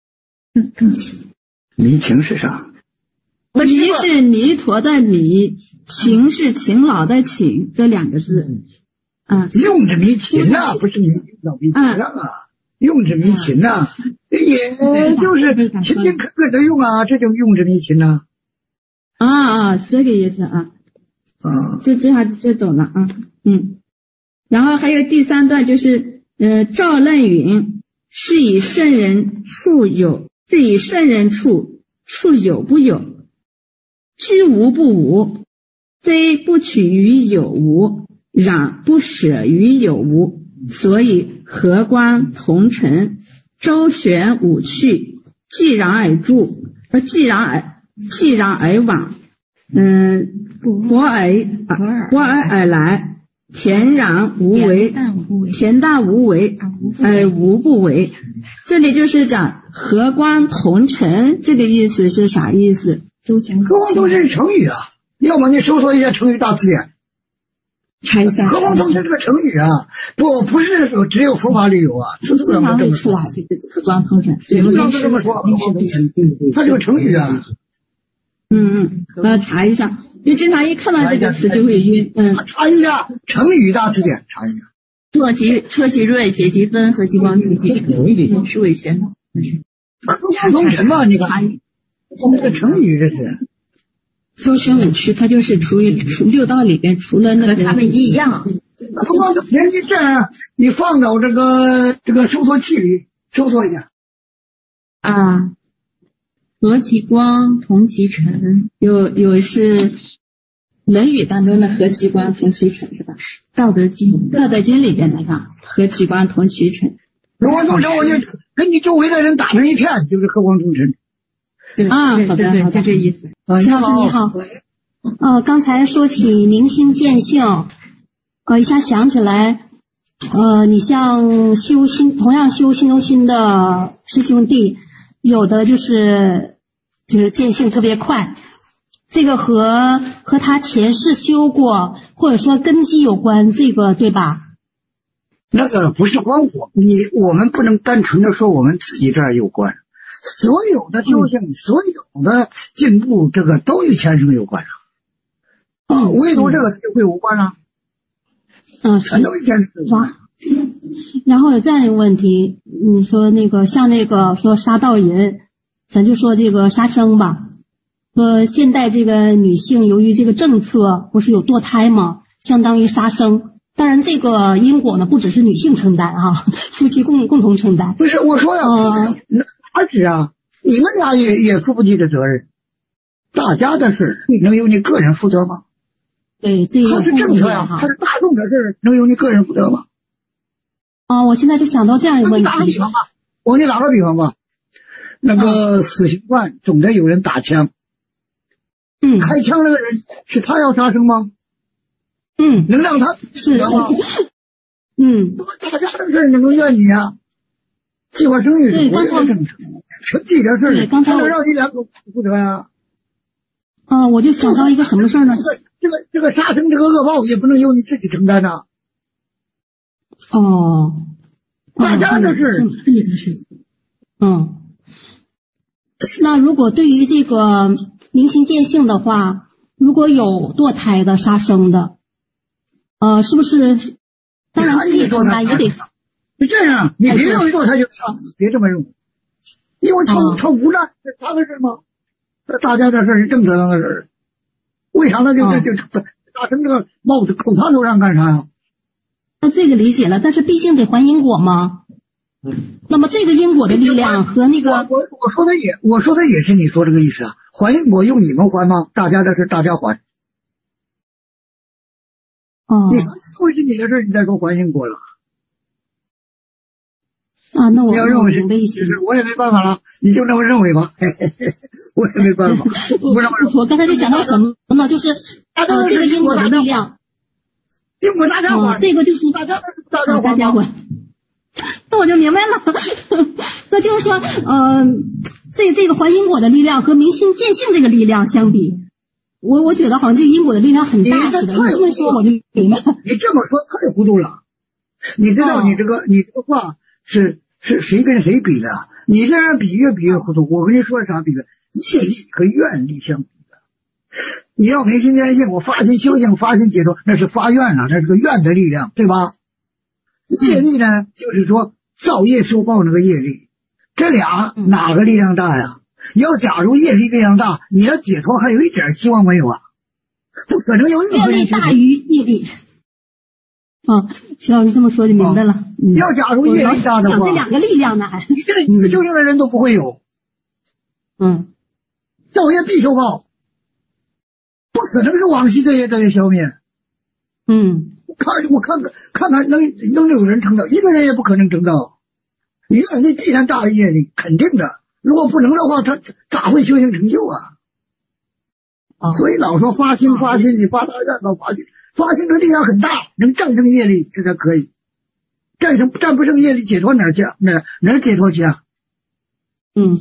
迷情是啥？ 迷是弥陀的弥，情是勤劳的勤，这两个字。啊， 用之迷情啊，不是迷老迷情啊，用之迷情啊，也就是勤勤恳恳的用啊，这就用之迷情啊。 啊啊，是这个意思啊。 啊， 这这下这懂了啊，嗯。然后还有第三段就是。呃，赵论云，是以圣人处有，是以圣人处处有不有，居无不无，虽不取于有无，攘不舍于有无，所以和光同尘，周旋五趣，既然而住，而既然而既然而往，嗯，博而博而而来。恬然无为，恬淡无为，而无不为。这里就是讲和光同尘，这个意思是啥意思？ 和光同尘是成语啊，要么你搜索一下成语大词典， 查一下。 和光同尘这个成语啊，不不是说只有佛法里有啊，是经常会出来和光同尘。 不要这么说，它是个成语啊。 嗯嗯，我要查一下。就经常一看到这个词就会晕，嗯， 查一下成语大词典，查一下。 彻其彻其锐，解其分，和其光，同其尘，是谓玄道。 和光同尘嘛，你看，这个成语这是。 周旋五趣，它就是除于除六道里边，除了那个他们一样。 和光同尘，你这样，你放到这个这个搜索器里搜索一下。 啊，和其光，同其尘， 有有是。论语当中的和其光同其尘是吧？道德经，道德经里边那个和其光同其尘。 和光同尘，我就跟你周围的人打成一片，就是和光同尘。 啊，好的，好的， 就这意思。 徐老师你好，呃，刚才说起明心见性，呃，一下想起来，呃，你像修心，同样修心中心的师兄弟，有的就是就是见性特别快。这个和和他前世修过或者说根基有关，这个对吧？ 那个不是光我，你我们不能单纯的说我们自己这儿有关，所有的修行，嗯、所有的进步，这个都与前生有关啊，啊，唯独这个就会无关啊， 嗯， 全都与前生有关。 然后有这样一个问题，你说那个像那个说杀盗淫，咱就说这个杀生吧。呃，现代这个女性由于这个政策不是有堕胎吗？相当于杀生。当然，这个因果呢不只是女性承担啊，夫妻共共同承担。 不是我说呀，呃，儿子啊，你们俩也也负不起的责任，大家的事能由你个人负责吗？ 对，这个它是政策呀，它是大众的事，能由你个人负责吗？ 啊、呃，我现在就想到这样一个问题。 打个比方吧，我给你打个比方吧，那个死刑犯总得有人打枪。 嗯， 开枪那个人是他要杀生吗？ 嗯， 能让他是是，嗯， 大家的事能够怨你啊？计划生育是国家政策，成这点事儿，他能让你两口负责呀？ 啊，我就想到一个什么事儿呢？ 这个这个这个杀生这个恶报也不能由你自己承担呐。 哦， 大家的事， 是你的事。嗯，那如果对于这个明心见性的话，如果有堕胎的、杀生的，呃，是不是？当然自己承担也得。 是这样，你别认为堕胎就杀，别这么认为，因为超超无赖是他的事吗？那大家的事是正责任的事，为啥呢？就就就杀生这个帽子扣他头上干啥呀？ 那这个理解了，但是毕竟得还因果吗？那么这个因果的力量和那个我我我说的也我说的也是你说这个意思啊，还因果用你们还吗？大家的事大家还。 哦， 你会是你的事，你再说还因果了啊？那我你要认为是明白一些， 我也没办法了，你就这么认为吧，嘿嘿嘿我也没办法。不是我刚才就想到什么呢？就是呃这个因果的力量， 因果大家还， 这个就是大家大家大家还。那我就明白了，那就是说，呃，这这个还因果的力量和明心见性这个力量相比，我我觉得好像这个因果的力量很大似的。你这么说我就明白。 你这么说太糊涂了。你知道你这个、哦、你这个话是是谁跟谁比的？你这样比越比越糊涂。我跟你说啥比的？业力和愿力相比的。你要明心见性，我发心修行，发心解脱，那是发愿啊，那是个愿的力量，对吧？业力呢，就是说造业受报那个业力，这俩哪个力量大呀？你要假如业力力量大，你要解脱还有一点希望没有啊？不可能有任何业力大于业力。啊，徐老师这么说就明白了。 哦嗯、要假如业力大的话， 想这两个力量呢， 你这一个修行的人都不会有。 嗯， 造业必受报，不可能是往昔罪业这些消灭。 嗯。 看我看看看看能能有人成道，一个人也不可能成道。愿力必然大于业力，肯定的。如果不能的话，他咋会修行成就啊？ 哦、 所以老说发心发心，你发大愿到发心，发心的力量很大，能战胜业力，这才可以。战胜战不胜业力，解脱哪儿去？哪哪解脱去啊？ 嗯，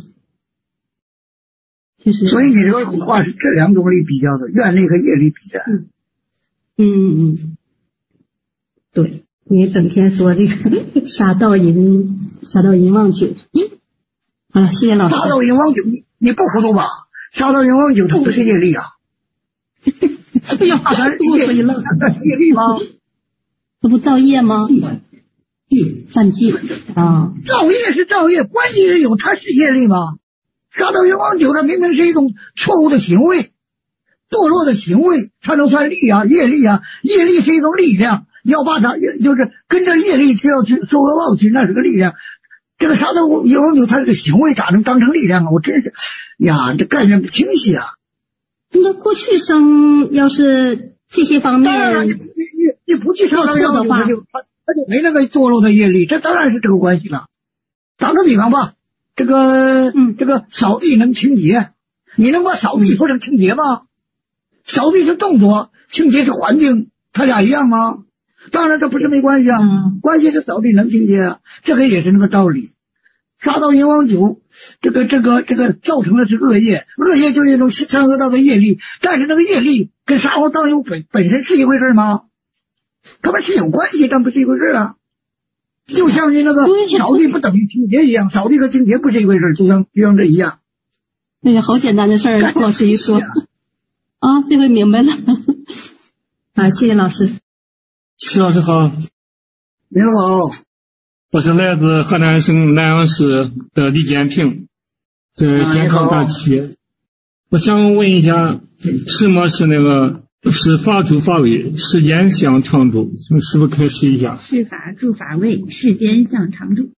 其实所以你这个话是这两种力比较的，愿力和业力比的。 嗯嗯嗯。对，你整天说这个杀盗淫杀盗淫妄酒，嗯，好了，谢谢老师。 杀盗淫妄酒，你不糊涂吧？杀盗淫妄酒，它不是业力啊。 哎呀，我一愣， 业力吗？ 这不造业吗？犯戒啊！ 造业是造业，关系是有，它是业力吗？杀盗淫妄酒，它明明是一种错误的行为，堕落的行为，才能算力啊，业力啊，业力是一种力量。要把它就是跟着业力就要去受恶报去，那是个力量。这个杀盗淫妄酒，它这个行为咋能当成力量啊？我真是呀，这概念不清晰啊。 那过去生要是这些方面， 当然了，你你你你不去杀盗淫妄酒，他就他他就没那个堕落的业力，这当然是这个关系了。打个比方吧，这个嗯，这个扫地能清洁，你能把扫地说成清洁吗？扫地是动作，清洁是环境，它俩一样吗？当然这不是没关系啊，嗯、关系是扫地能清洁啊，这个也是那个道理。杀盗淫妄酒，这个这个这个造成的是恶业，恶业就是一种三恶道的业力，但是那个业力跟杀盗盗淫本本身是一回事吗？他们是有关系，但不是一回事啊。就像你那个扫地不等于清洁一样，扫地和清洁不是一回事，就像就像这一样。 哎呀，好简单的事儿，老师一说啊，这回明白了。啊，谢谢老师。 徐老师好。 你好， 我是来自河南省南阳市的李建平，这健康大企业。啊、我想问一下，什么是那个是法住法位，世间向常住，是不是可以试一下？ 是法住法位，世间向常住。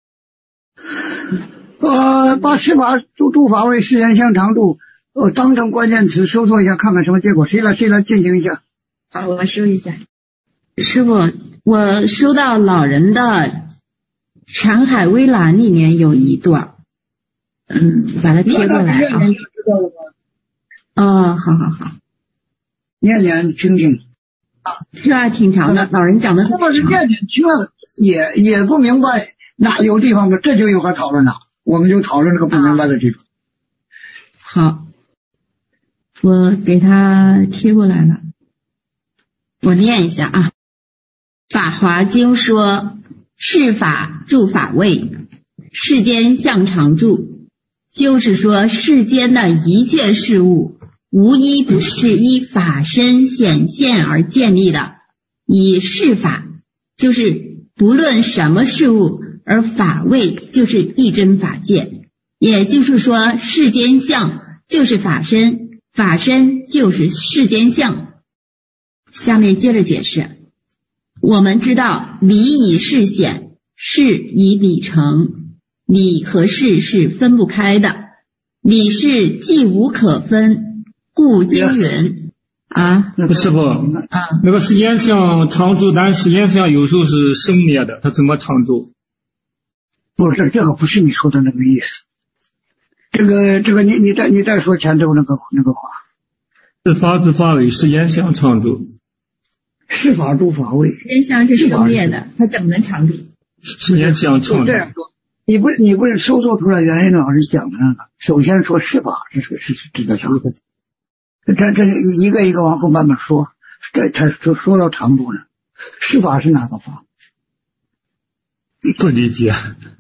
呃，把是法住住法位，世间向常住，呃，当成关键词搜索一下，看看什么结果。谁来谁来进行一下？ 好，我搜一下。师傅，我收到老人的《禅海微览》里面有一段，嗯，把它贴过来啊。 哦，好好好， 念念听听。 是吧？挺长的，老人讲的那么是念念听了也也不明白，哪有地方的，这就有可讨论了。我们就讨论这个不明白的地方。 好，我给他贴过来了，我念一下啊。法华经说，世法住法位，世间相常住，就是说世间的一切事物无一不是依法身显现而建立的，以世法就是不论什么事物，而法位就是一真法界，也就是说世间相就是法身，法身就是世间相。下面接着解释，我们知道理以事显，事以理成，理和事是分不开的，理事既无可分，故经云啊， 师傅啊，那个世间相常住，但是世间相有时候是生灭的，它怎么常住？ 不是，这个不是你说的那个意思。这个这个你你再你再说前头那个那个话。 是法住法位，世间相常住。 是法住法位， 世间相是生灭的，它怎么能常住？ 世间相常住。 这样说，你不是你不是搜索出来原因老师讲的那个，首先说是法，这是是指的啥？这这一个一个往后慢慢说，这他说说到长度呢，是法是哪个法？ 不理解。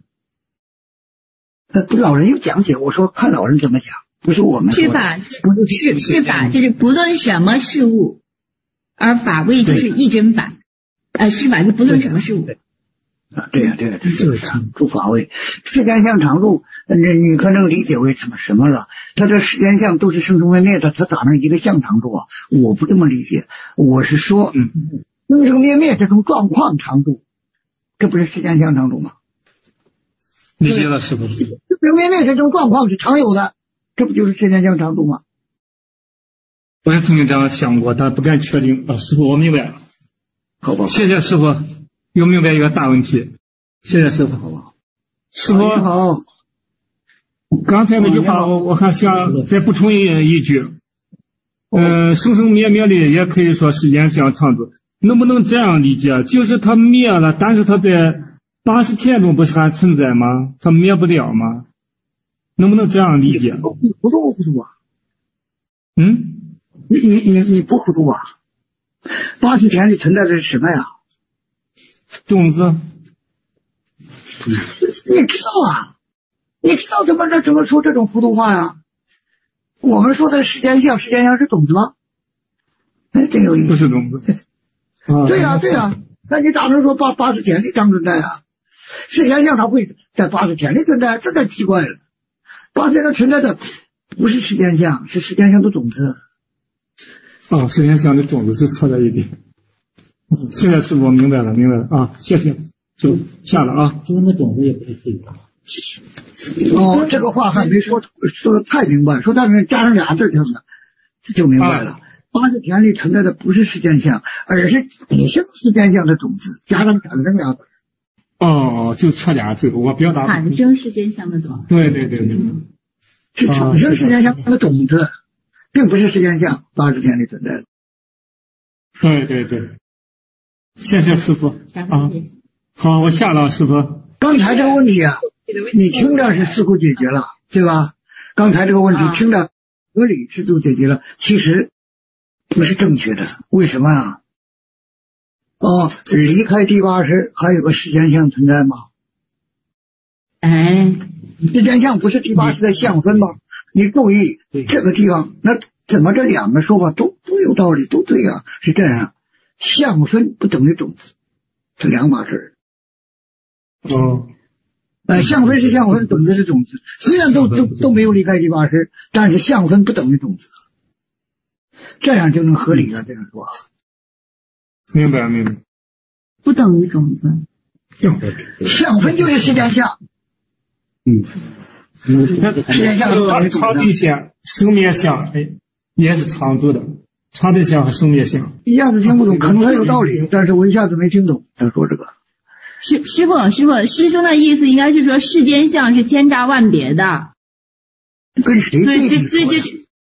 那老人有讲解，我说看老人怎么讲，不是我们说的。 是法就是是法，就是不论什么事物，而法位就是一真法。呃，是法就不论什么事物。 啊，对呀、啊，对呀、啊，这就是住法位，世间相常住，你你可能理解为什么什么了？他这世间相都是生生灭灭的，他咋能一个相常住啊？我不这么理解，我是说，嗯，生生灭灭这种状况常住，这不是世间相常住吗？ 理解了，师傅。 生生灭灭这种状况是常有的，这不就是世间相常住吗？ 我也曾经这样想过，但不敢确定。啊，师傅，我明白了。 好吧， 谢谢师傅。又明白一个大问题，谢谢师傅，好不好？师傅好。 刚才那句话，我我还想再补充一一句，呃，生生灭灭的也可以说世间相常住，能不能这样理解？就是它灭了，但是它在八十天中不是还存在吗？它灭不了吗？能不能这样理解？ 你糊涂糊涂啊？ 嗯， 你你你你不糊涂啊？八十天里存在的是什么呀？ 种子， 你知道啊？你知道怎么怎么说这种糊涂话呀？我们说的世间相，世间相是种子吗？哎，真有意思。 不是种子。 啊、对呀、啊、对呀、啊，那你咋能说八八十天里长存在啊？世间相它会在八十天里存在，这太奇怪了。八十天存在的不是世间相，是世间相的种子。 哦，世间相的种子是错在一点。现在师傅明白了，明白了啊，谢谢，就下了啊。 就那种子也不是对的。 哦，这个话还没说说的太明白，说太明白加上俩字就是这就明白了。八十天里存在的不是世间相，而是产生世间相的种子，加上产生俩字。 哦，就错俩字，我表达。 产生世间相的种子。 对对对对。 是产生世间相的种子，并不是世间相八十天里存在的。 对对对。谢谢师傅啊，好，我下了，师傅。 刚才这个问题啊，你听着是似乎解决了，对吧？刚才这个问题听着合理制度解决了，其实不是正确的。为什么啊？哦，离开第八识还有个世间相存在吗？ 哎， 世间相不是第八识的相分吗？你注意这个地方，那怎么这两个说法都都有道理，都对啊？是这样。相分不等于种子，是两码事。 哦， 呃，相分是相分，种子是种子。虽然都都都没有离开第八识，但是相分不等于种子，这样就能合理了。这样说， 明白明白。 不等于种子。 相分就是世间相。 嗯， 世间相常地相、生灭相，哎，也是常住的。常地相和生灭相， 一下子听不懂，可能还有道理，但是我一下子没听懂。他说这个， 师师傅师傅，师兄的意思应该是说世间相是千差万别的， 跟谁所以这所以就是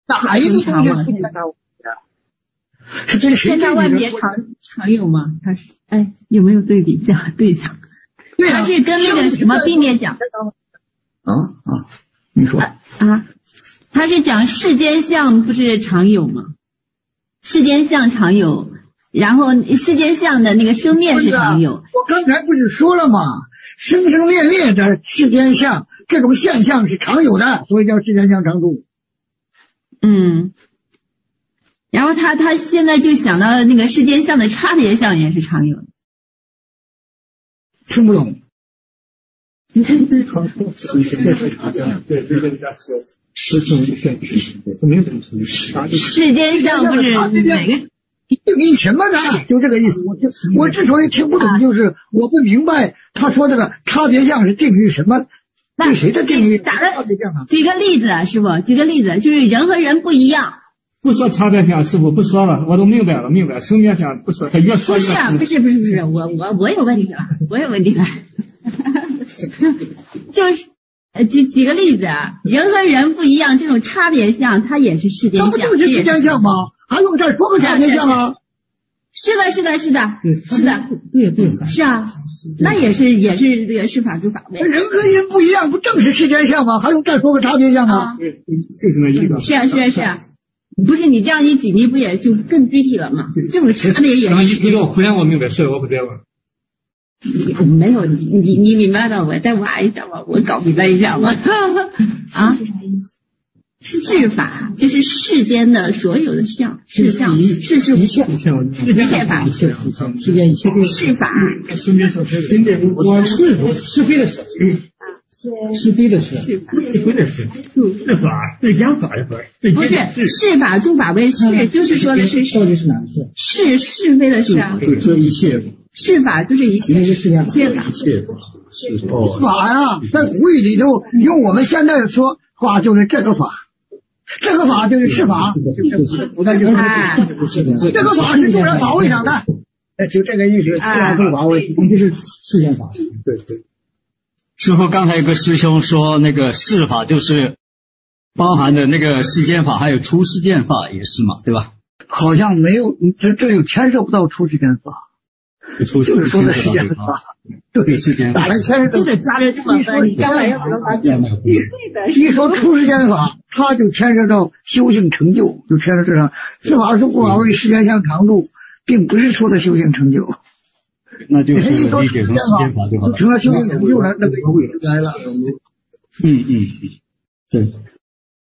哪一个东西不千差万别？是这千差万别常常有吗？它是哎有没有对比下对象？ 对啊， 它是跟那个什么并列讲啊啊，你说啊，它是讲世间相不是常有吗？世间相常有，然后世间相的那个生灭是常有。 我刚才不是说了吗？生生灭灭的世间相，这种现象是常有的，所以叫世间相常住。 嗯，然后他他现在就想到那个世间相的差别相也是常有的。 听不懂。 你看对常说，这是啥相？对，这跟人家说实证现实，没有什么程度。 世间相不是每个定义什么呢？就这个意思。我就我之所以听不懂，就是我不明白他说这个差别相是定义什么？对谁的定义？ 打个举个例子，师傅，举个例子，就是人和人不一样。 不说差别相，师傅不说了，我都明白了，明白。生灭相不说，他越说越不是啊，不是不是不是，我我我有问题了，我有问题了。就是呃举举个例子啊，人和人不一样，这种差别相，它也是世间相， 那不就是世间相吗？还用再说个差别相啊？ 是的，是的，是的，是的， 对对， 是啊，那也是也是这个是法诸法位。 人和人不一样，不正是世间相吗？还用再说个差别相吗？ 对，就是那一个。 是啊，是啊，是啊，不是你这样一举例，不也就更具体了吗？这种差别也是。 你给我忽然我明白，是我不在问。 没有，你你你明白的，我再挖一下吧，我搞明白一下吧。啊？世法就是世间的所有的相，事相，事事物，一切法， 一切法，世间一切世法。 身边所说的，我是是非的事，是非的事，是非的事，是法，对讲法的法， 不是是法诸法为是，就是说的是到底是哪个事？ 是是非的事啊。 这一切是法就是一切，一切法， 一切法是哦。 法呀，在古语里头用我们现在的说话就是这个法。这个法就是是法，古代就是这个法是众人法位上的，就这个意思。是众法位， 就是世间法。 对对。 师傅，刚才有个师兄说，那个世法就是包含的那个世间法，还有出世间法也是嘛，对吧？ 好像没有，这这又牵涉不到出世间法，就是说的世间法。对， 世间法哪来牵涉？ 就得抓着这么分，你将来要能把讲一说出世间法，它就牵涉到修行成就，就牵涉这上。是法是故法为世间相常住，并不是说的修行成就。 那就是理解成世间法就好了， 成了修行成就了，那个有理来了。 嗯嗯嗯，对。